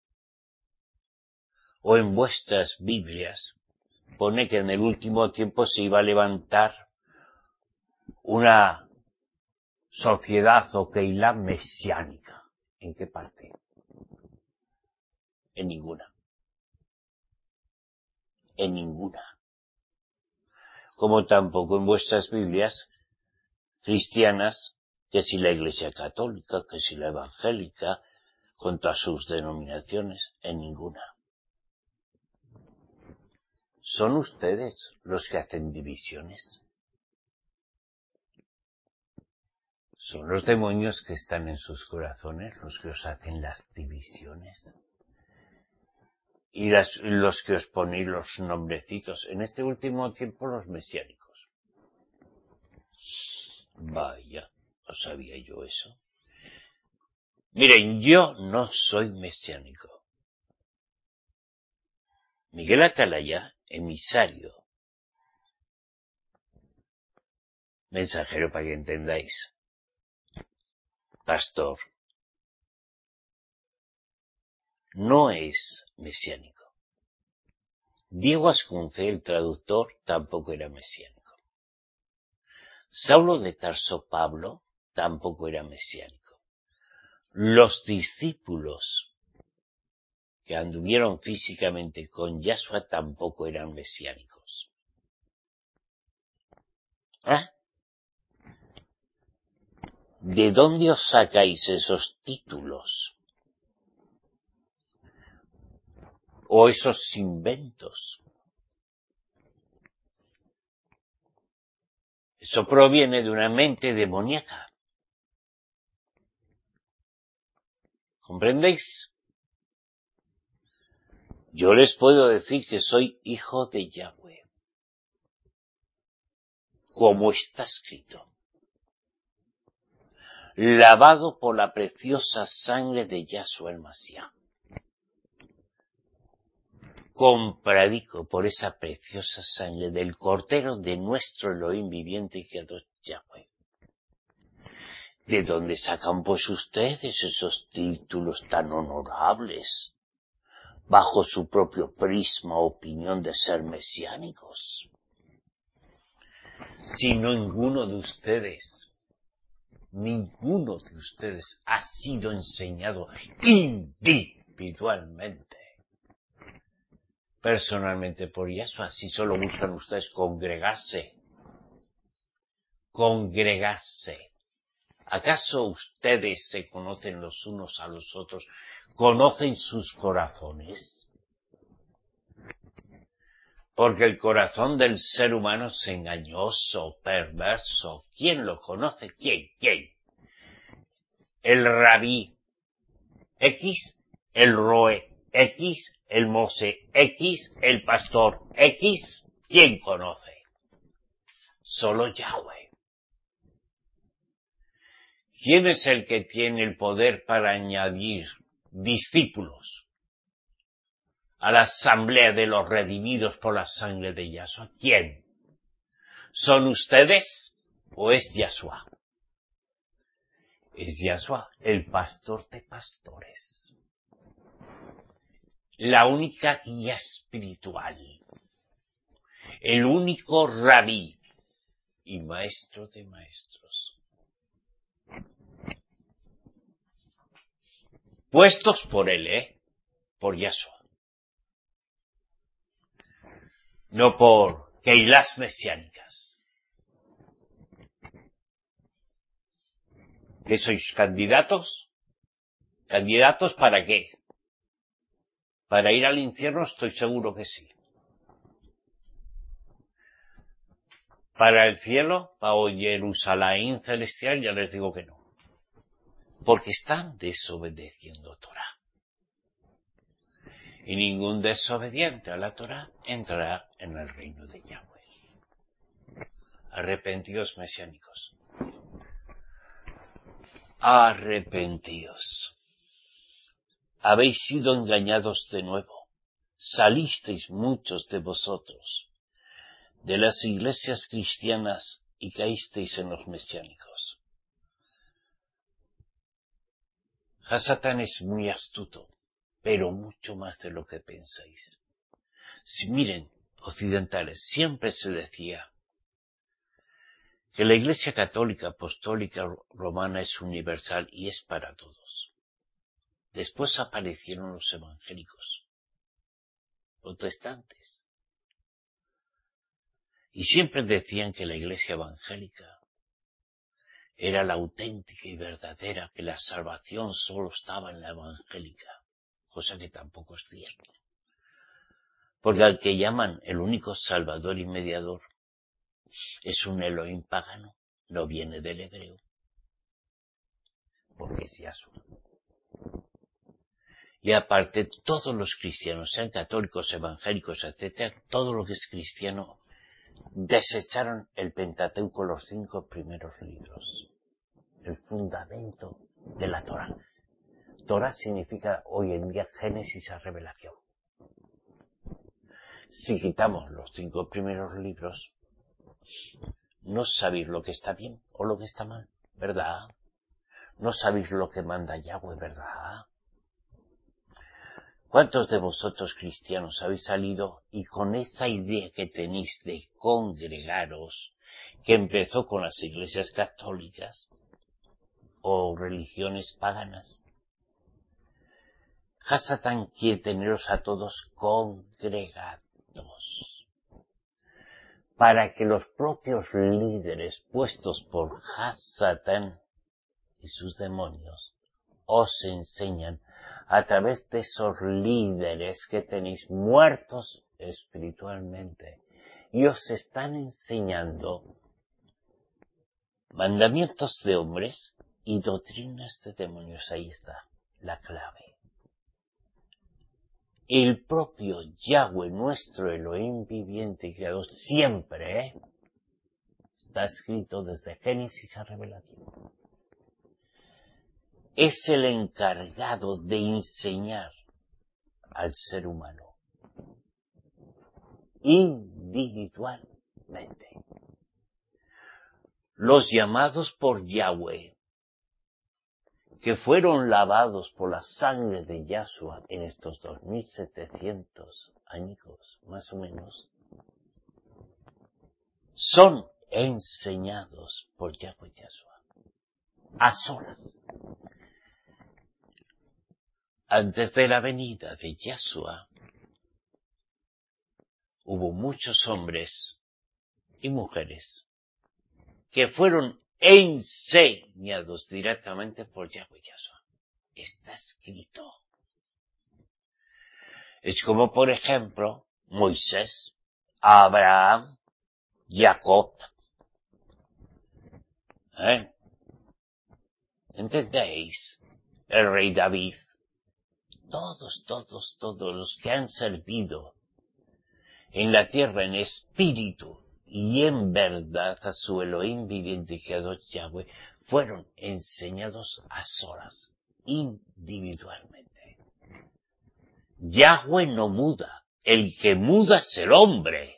o en vuestras Biblias, pone que en el último tiempo se iba a levantar una sociedad o Keilah mesiánica? ¿En qué parte? En ninguna. En ninguna. Como tampoco en vuestras Biblias cristianas, que si la Iglesia Católica, que si la Evangélica, con todas sus denominaciones, en ninguna. Son ustedes los que hacen divisiones. Son los demonios que están en sus corazones los que os hacen las divisiones. Y los que os ponéis los nombrecitos. En este último tiempo los mesiánicos. Vaya, ¿no sabía yo eso? Miren, yo no soy mesiánico. Miguel Atalaya, emisario Mensajero, para que entendáis. Pastor. No es mesiánico. Diego Ascunce, el traductor, tampoco era mesiánico. Saulo de Tarso, Pablo, tampoco era mesiánico. Los discípulos que anduvieron físicamente con Yahshua tampoco eran mesiánicos. ¿Ah? ¿De dónde os sacáis esos títulos? ¿O esos inventos? Eso proviene de una mente demoníaca. ¿Comprendéis? Yo les puedo decir que soy hijo de Yahweh, como está escrito, lavado por la preciosa sangre de Yahshua el Mashiach, compradico por esa preciosa sangre del Cordero de nuestro Elohim viviente y creador Yahweh. ¿De dónde sacan pues ustedes esos títulos tan honorables? Bajo su propio prisma o opinión de ser mesiánicos. Si ninguno de ustedes ha sido enseñado individualmente, personalmente por Yahshua, si solo buscan ustedes congregarse. ¿Acaso ustedes se conocen los unos a los otros? ¿Conocen sus corazones? Porque el corazón del ser humano es engañoso, perverso. ¿Quién lo conoce? ¿Quién? El rabí X, el roe X, el mose X, el pastor X. ¿Quién conoce? Solo Yahweh. ¿Quién es el que tiene el poder para añadir discípulos a la asamblea de los redimidos por la sangre de Yahshua? ¿Quién? ¿Son ustedes o es Yahshua? Es Yahshua, el pastor de pastores. La única guía espiritual. El único rabí y maestro de maestros. Puestos por él, por Yahshua. No por Keilas mesiánicas. ¿Qué sois, candidatos? ¿Candidatos para qué? ¿Para ir al infierno? Estoy seguro que sí. ¿Para el cielo? ¿Para Jerusalén celestial? Ya les digo que no. Porque están desobedeciendo Torah. Y ningún desobediente a la Torah entrará en el reino de Yahweh. Arrepentidos mesiánicos. Arrepentíos. Habéis sido engañados de nuevo. Salisteis muchos de vosotros de las iglesias cristianas y caísteis en los mesiánicos. Hasatán es muy astuto, pero mucho más de lo que pensáis. Si miren, occidentales, siempre se decía que la Iglesia Católica Apostólica Romana es universal y es para todos. Después aparecieron los evangélicos, protestantes, y siempre decían que la Iglesia evangélica era la auténtica y verdadera, que la salvación solo estaba en la evangélica, cosa que tampoco es cierto. Porque al que llaman el único salvador y mediador es un Elohim pagano, no viene del hebreo, porque es Yahshua. Y aparte, todos los cristianos, sean católicos, evangélicos, etc., todo lo que es cristiano, desecharon el Pentateuco, los 5 primeros libros, el fundamento de la Torah. Torah significa hoy en día Génesis a Revelación. Si quitamos los 5 primeros libros, no sabéis lo que está bien o lo que está mal, ¿verdad? No sabéis lo que manda Yahweh, ¿verdad? ¿Cuántos de vosotros cristianos habéis salido y con esa idea que tenéis de congregaros, que empezó con las iglesias católicas o religiones paganas? Hasatán quiere teneros a todos congregados, para que los propios líderes puestos por Hasatán y sus demonios os enseñan a través de esos líderes que tenéis muertos espiritualmente y os están enseñando mandamientos de hombres y doctrinas de demonios. Ahí está la clave. El propio Yahweh, nuestro Elohim viviente y creador, siempre, está escrito desde Génesis a Revelación, es el encargado de enseñar al ser humano individualmente. Los llamados por Yahweh, que fueron lavados por la sangre de Yahshua en estos 2700 años, más o menos, son enseñados por Yahweh Yahshua a solas. Antes de la venida de Yahshua, hubo muchos hombres y mujeres que fueron enseñados directamente por Yahweh Yahshua. Está escrito. Es como, por ejemplo, Moisés, Abraham, Jacob. ¿Entendéis? El rey David. Todos los que han servido en la tierra en espíritu y en verdad a su Elohim viviente y creador Yahweh, fueron enseñados a solas, individualmente. Yahweh no muda, el que muda es el hombre.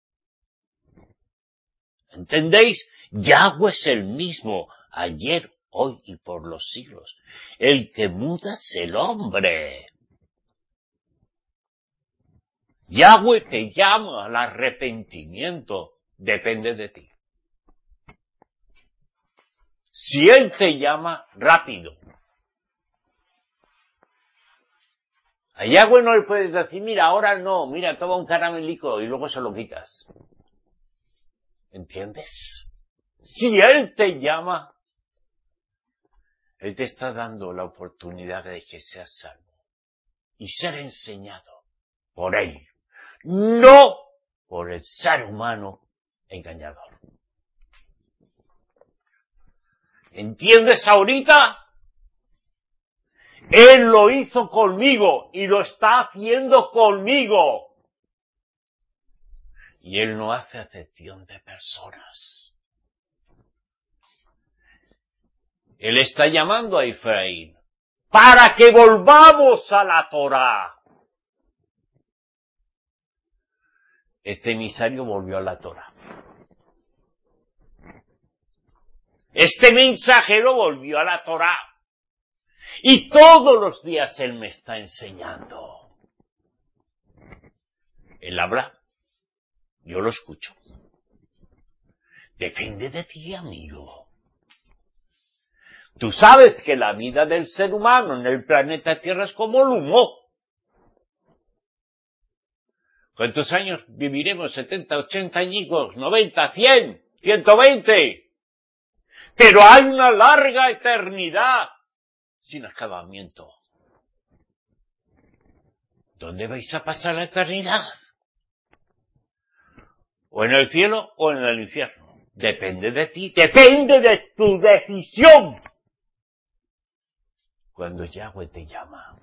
¿Entendéis? Yahweh es el mismo, ayer, hoy y por los siglos. El que muda es el hombre. Yahweh te llama al arrepentimiento, depende de ti. Si Él te llama, rápido. A Yahweh no le puedes decir, mira, ahora no, mira, toma un caramelico y luego se lo quitas. ¿Entiendes? Si Él te llama, Él te está dando la oportunidad de que seas salvo y ser enseñado por Él, no por el ser humano engañador. ¿Entiendes ahorita? Él lo hizo conmigo y lo está haciendo conmigo. Y Él no hace acepción de personas. Él está llamando a Efraín para que volvamos a la Torá. Este emisario volvió a la Torá. Este mensajero volvió a la Torá. Y todos los días Él me está enseñando. Él habla. Yo lo escucho. Depende de ti, amigo. Tú sabes que la vida del ser humano en el planeta Tierra es como el humo. ¿Cuántos años viviremos? 70, 80 añicos, 90, 100, 120. Pero hay una larga eternidad sin acabamiento. ¿Dónde vais a pasar la eternidad? ¿O en el cielo o en el infierno? Depende de ti, depende de tu decisión. Cuando Yahweh te llama.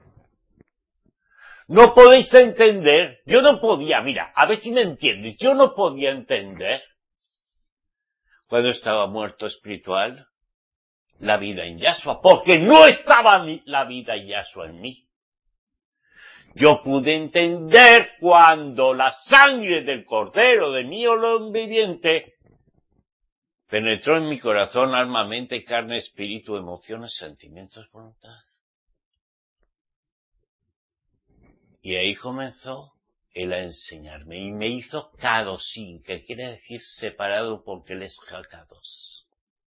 No podéis entender, yo no podía, mira, a ver si me entiendes, yo no podía entender cuando estaba muerto espiritual la vida en Yahshua, porque no estaba la vida en Yahshua en mí. Yo pude entender cuando la sangre del Cordero de mi Elohim viviente Penetró en mi corazón, alma, mente, carne, espíritu, emociones, sentimientos, voluntad. Y ahí comenzó él a enseñarme y me hizo kadosín, que quiere decir separado porque él es kadosh.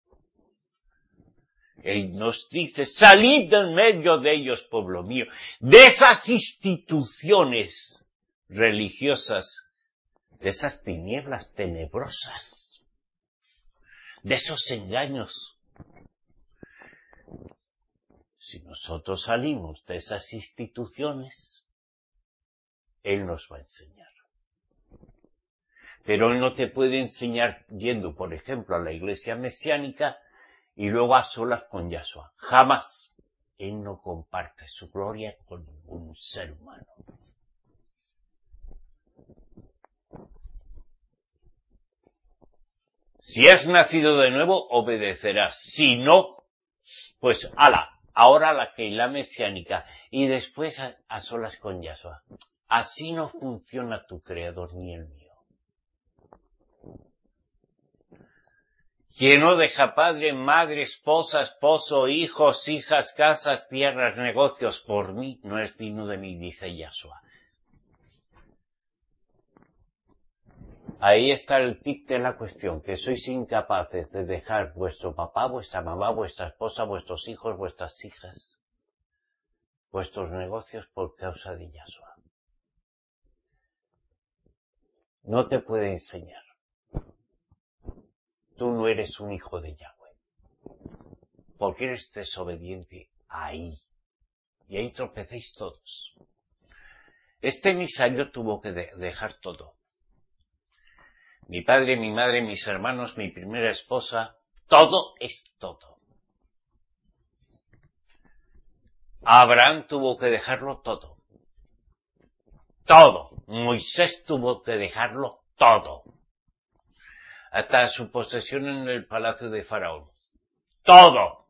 Él nos dice, salid en medio de ellos, pueblo mío, de esas instituciones religiosas, de esas tinieblas tenebrosas, de esos engaños. Si nosotros salimos de esas instituciones, Él nos va a enseñar. Pero Él no te puede enseñar yendo, por ejemplo, a la iglesia mesiánica y luego a solas con Yahshua. Jamás. Él no comparte su gloria con ningún ser humano. Si has nacido de nuevo, obedecerás. Si no, pues ahora la Keilah mesiánica y después a solas con Yahshua. Así no funciona tu Creador ni el mío. Quien no deja padre, madre, esposa, esposo, hijos, hijas, casas, tierras, negocios por mí, no es digno de mí, dice Yahshua. Ahí está el tic de la cuestión, que sois incapaces de dejar vuestro papá, vuestra mamá, vuestra esposa, vuestros hijos, vuestras hijas, vuestros negocios por causa de Yahshua. No te puede enseñar. Tú no eres un hijo de Yahweh. Porque eres desobediente ahí. Y ahí tropecéis todos. Este emisario tuvo que dejar todo. Mi padre, mi madre, mis hermanos, mi primera esposa, todo es todo. Abraham tuvo que dejarlo todo. Todo. Moisés tuvo que dejarlo todo. Hasta su posesión en el palacio de Faraón. Todo.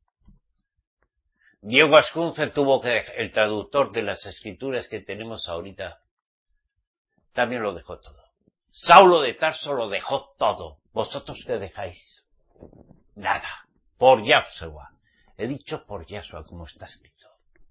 Diego Ascunce tuvo que dejar, el traductor de las escrituras que tenemos ahorita, también lo dejó todo. Saulo de Tarso lo dejó todo. ¿Vosotros qué dejáis? Nada. Por Yahshua. He dicho por Yahshua como está escrito.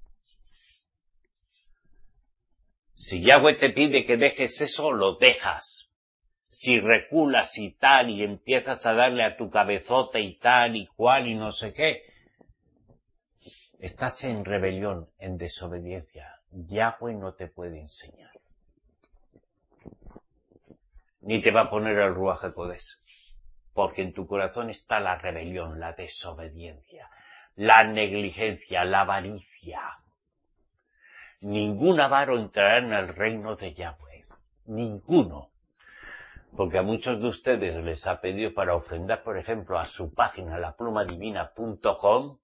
Si Yahweh te pide que dejes eso, lo dejas. Si reculas y tal y empiezas a darle a tu cabezote y tal y cual y no sé qué, estás en rebelión, en desobediencia. Yahweh no te puede enseñar. Ni te va a poner el Ruach HaKodesh. Porque en tu corazón está la rebelión, la desobediencia, la negligencia, la avaricia. Ningún avaro entrará en el reino de Yahweh. Ninguno. Porque a muchos de ustedes les ha pedido para ofrendar, por ejemplo, a su página, laplumadivina.com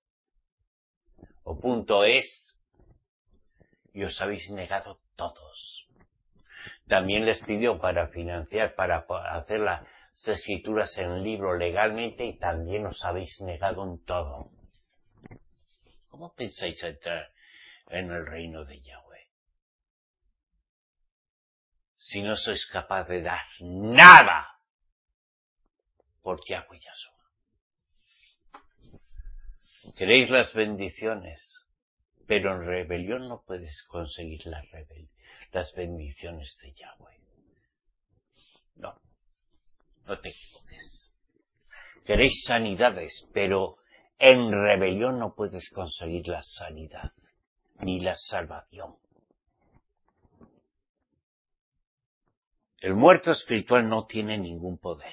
o .es, y os habéis negado todos. También les pidió para financiar, para hacer las escrituras en libro legalmente, y también os habéis negado en todo. ¿Cómo pensáis entrar en el reino de Yahweh? Si no sois capaz de dar nada por Yahweh Yahshua. Queréis las bendiciones, pero en rebelión no puedes conseguir las bendiciones de Yahweh. No te equivoques. Queréis sanidades, pero en rebelión no puedes conseguir la sanidad, ni la salvación. El muerto espiritual no tiene ningún poder.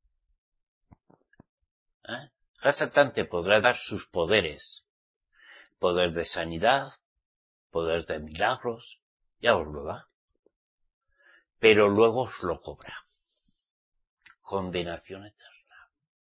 Hasatán te podrá dar sus poderes. Poder de sanidad, poder de milagros, ya os lo da. Pero luego os lo cobra. Condenación eterna.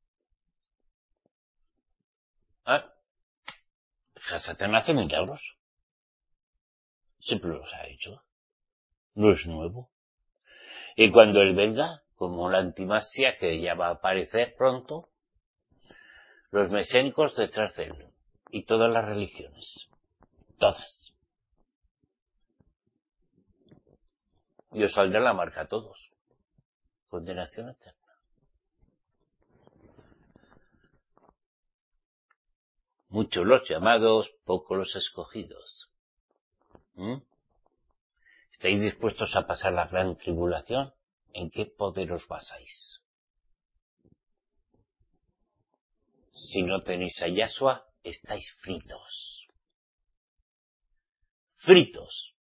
Hasatán hace milagros. Siempre los ha hecho. No es nuevo. Y cuando él venga, como la antimasia que ya va a aparecer pronto, los mesiánicos detrás de él. Y todas las religiones. Todas. Y os saldrá la marca a todos. Condenación eterna. Muchos los llamados, pocos los escogidos. ¿Estáis dispuestos a pasar la gran tribulación? ¿En qué poder os basáis? Si no tenéis a Yahshua, estáis fritos. Fritos.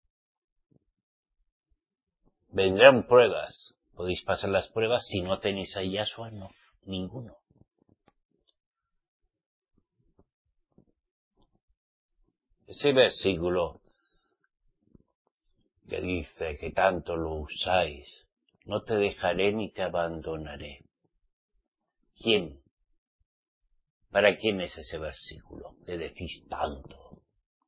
Vendrán pruebas. Podéis pasar las pruebas. Si no tenéis a Yahshua, no. Ninguno. Ese versículo que dice que tanto lo usáis, no te dejaré ni te abandonaré. ¿Quién? ¿Para quién es ese versículo que decís tanto?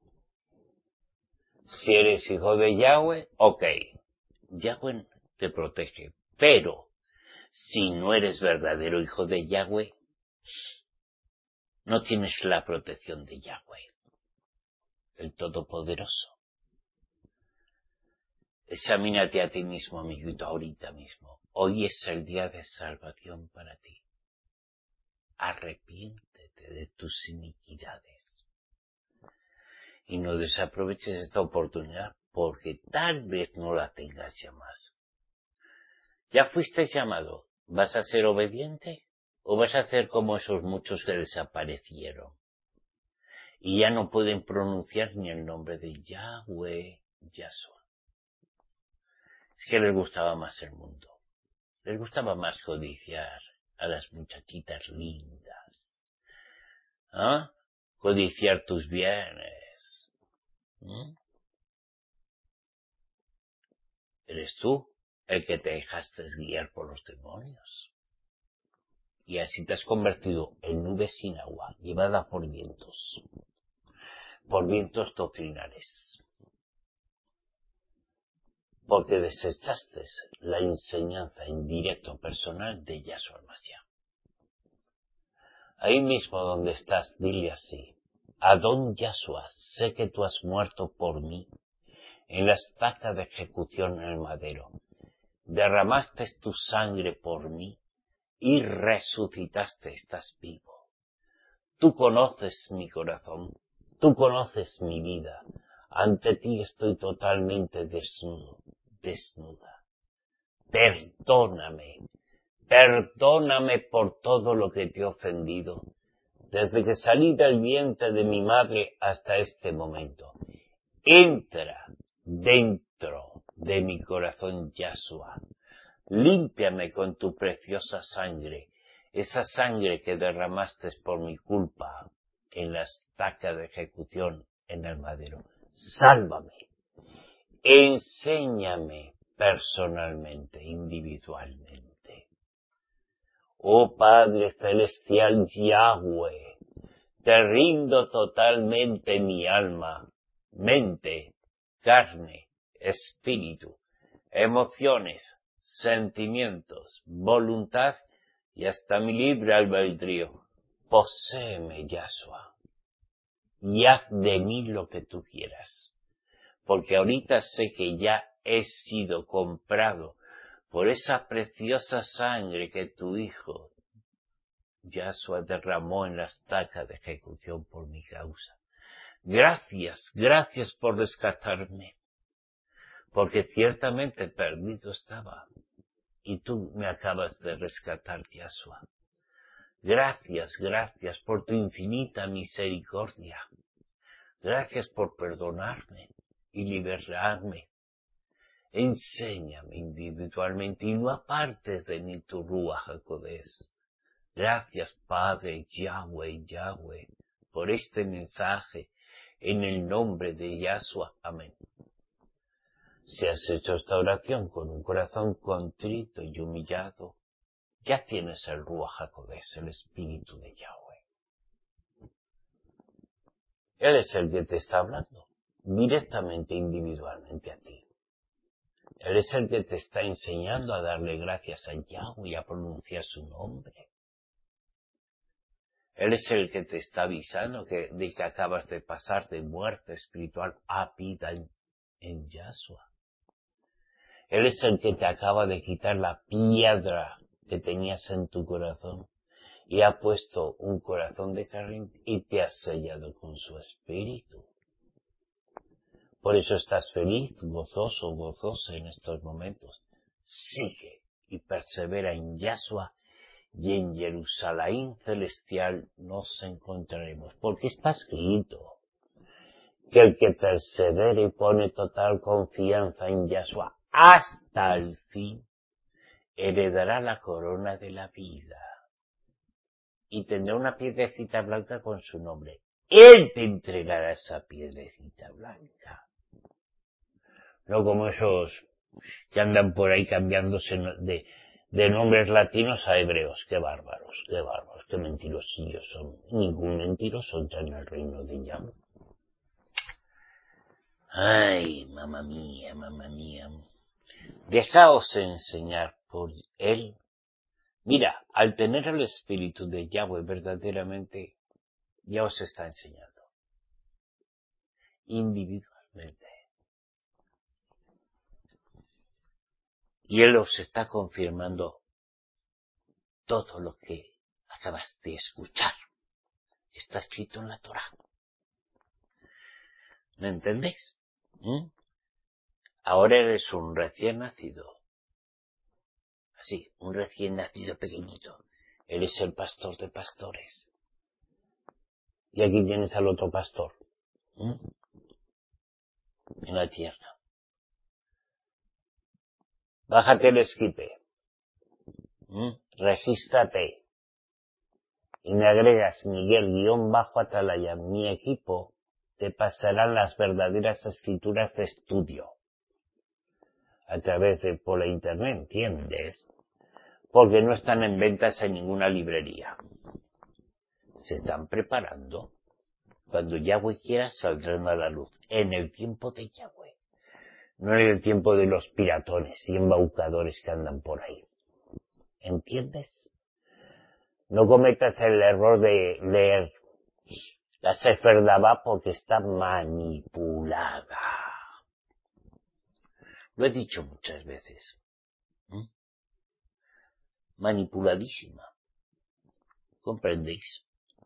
Si eres hijo de Yahweh, ok, Yahweh te protege, pero si no eres verdadero hijo de Yahweh, no tienes la protección de Yahweh, el Todopoderoso. Examínate a ti mismo, amiguito, ahorita mismo. Hoy es el día de salvación para ti. Arrepiéntete de tus iniquidades. Y no desaproveches esta oportunidad porque tal vez no la tengas ya más. Ya fuiste llamado. ¿Vas a ser obediente? ¿O vas a hacer como esos muchos que desaparecieron? Y ya no pueden pronunciar ni el nombre de Yahweh, Yahshua. Es que les gustaba más el mundo. Les gustaba más codiciar a las muchachitas lindas. Codiciar tus bienes. Eres tú el que te dejaste guiar por los demonios. Y así te has convertido en nube sin agua, llevada por vientos doctrinales. Porque desechaste la enseñanza en directo personal de Yahshua Mashiach. Ahí mismo donde estás, dile así: Adón Yahshua, sé que tú has muerto por mí en la estaca de ejecución en el madero. Derramaste tu sangre por mí y resucitaste, estás vivo. Tú conoces mi corazón, tú conoces mi vida. Ante ti estoy totalmente desnudo, desnuda. Perdóname por todo lo que te he ofendido, desde que salí del vientre de mi madre hasta este momento. Entra dentro de mi corazón, Yahshua. Límpiame con tu preciosa sangre, esa sangre que derramaste por mi culpa en la estaca de ejecución en el madero. Sálvame. Enséñame personalmente, individualmente. Oh Padre Celestial Yahweh, te rindo totalmente mi alma, mente, carne, espíritu, emociones, sentimientos, voluntad y hasta mi libre albedrío. Poséeme, Yahshua, y haz de mí lo que tú quieras, porque ahorita sé que ya he sido comprado por esa preciosa sangre que tu Hijo Yahshua derramó en la estaca de ejecución por mi causa. Gracias por rescatarme, porque ciertamente perdido estaba, y tú me acabas de rescatar, Yahshua. Gracias por tu infinita misericordia. Gracias por perdonarme y liberarme. Enséñame individualmente y no apartes de mí tu Ruach HaKodesh. Gracias, Padre Yahweh, por este mensaje en el nombre de Yahshua. Amén. Si has hecho esta oración con un corazón contrito y humillado, ya tienes el Ruach HaKodesh, el Espíritu de Yahweh. Él es el que te está hablando, directamente, individualmente a ti. Él es el que te está enseñando a darle gracias a Yahweh y a pronunciar su nombre. Él es el que te está avisando de que acabas de pasar de muerte espiritual a vida en Yahshua. Él es el que te acaba de quitar la piedra que tenías en tu corazón y ha puesto un corazón de carne y te ha sellado con su espíritu. Por eso estás feliz, gozoso, gozosa en estos momentos. Sigue y persevera en Yahshua y en Jerusalén celestial nos encontraremos. Porque está escrito que el que persevere y pone total confianza en Yahshua hasta el fin, heredará la corona de la vida y tendrá una piedrecita blanca con su nombre. Él te entregará esa piedrecita blanca. No como esos que andan por ahí cambiándose de nombres latinos a hebreos. Qué bárbaros, qué mentirosillos son. Ningún mentiroso entra en el reino de Yahweh. Ay, mamá mía, mamá mía. Dejaos enseñar por él. Mira, al tener el espíritu de Yahweh verdaderamente, ya os está enseñando. Individualmente. Y él os está confirmando todo lo que acabas de escuchar. Está escrito en la Torá. ¿Me entendéis? Ahora eres un recién nacido. Así, un recién nacido pequeñito. Eres el pastor de pastores. Y aquí tienes al otro pastor. En la tierra. Bájate el esquipe. Regístrate. Y me agregas Miguel-Atalaya. Mi equipo te pasará las verdaderas escrituras de estudio. A través de por la internet, ¿entiendes? Porque no están en ventas en ninguna librería. Se están preparando. Cuando Yahweh quiera saldrán a la luz. En el tiempo de Yahweh. No en el tiempo de los piratones y embaucadores que andan por ahí. ¿Entiendes? No cometas el error de leer la Sefer Davá porque está manipulada. Lo he dicho muchas veces. Manipuladísima. ¿Comprendéis?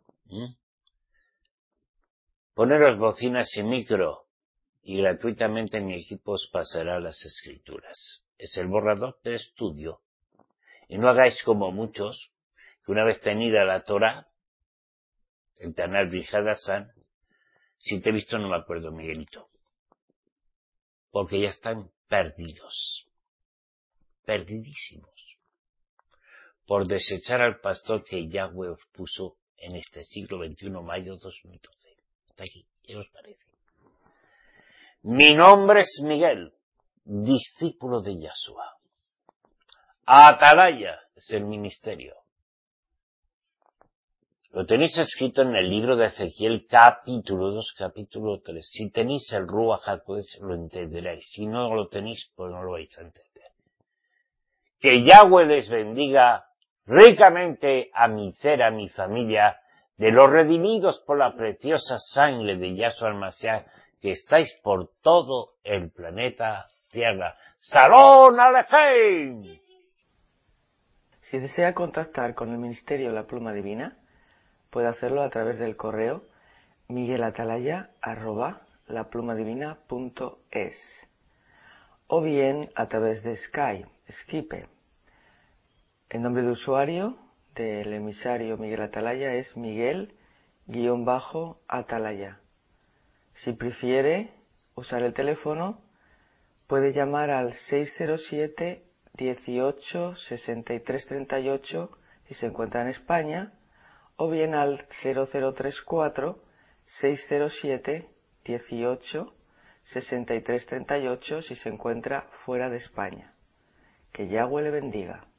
Poneros bocinas y micro y gratuitamente mi equipo os pasará las escrituras. Es el borrador de estudio. Y no hagáis como muchos, que una vez tenida la Torah, el Tanal Brijadasan, si te he visto no me acuerdo, Miguelito. Porque ya están perdidos. Perdidísimos. Por desechar al pastor que Yahweh os puso en este siglo XXI, mayo 2012. Hasta aquí, ¿qué os parece? Mi nombre es Miguel, discípulo de Yahshua. Atalaya es el ministerio. Lo tenéis escrito en el libro de Ezequiel, capítulo 2, capítulo 3. Si tenéis el Ruach HaKodesh, lo entenderéis. Si no lo tenéis, pues no lo vais a entender. Que Yahweh les bendiga ricamente a mi ser, a mi familia, de los redimidos por la preciosa sangre de Yahshua al-Mashiach, que estáis por todo el planeta Tierra. ¡Salón Alejem! Si desea contactar con el Ministerio La Pluma Divina, puede hacerlo a través del correo miguelatalaya@laplumadivina.es o bien a través de Skype. El nombre de usuario del emisario Miguel Atalaya es Miguel-Atalaya. Si prefiere usar el teléfono, puede llamar al 607 18 63 38 si se encuentra en España, o bien al 0034 607 18 63 38 si se encuentra fuera de España. Que Yahweh le bendiga.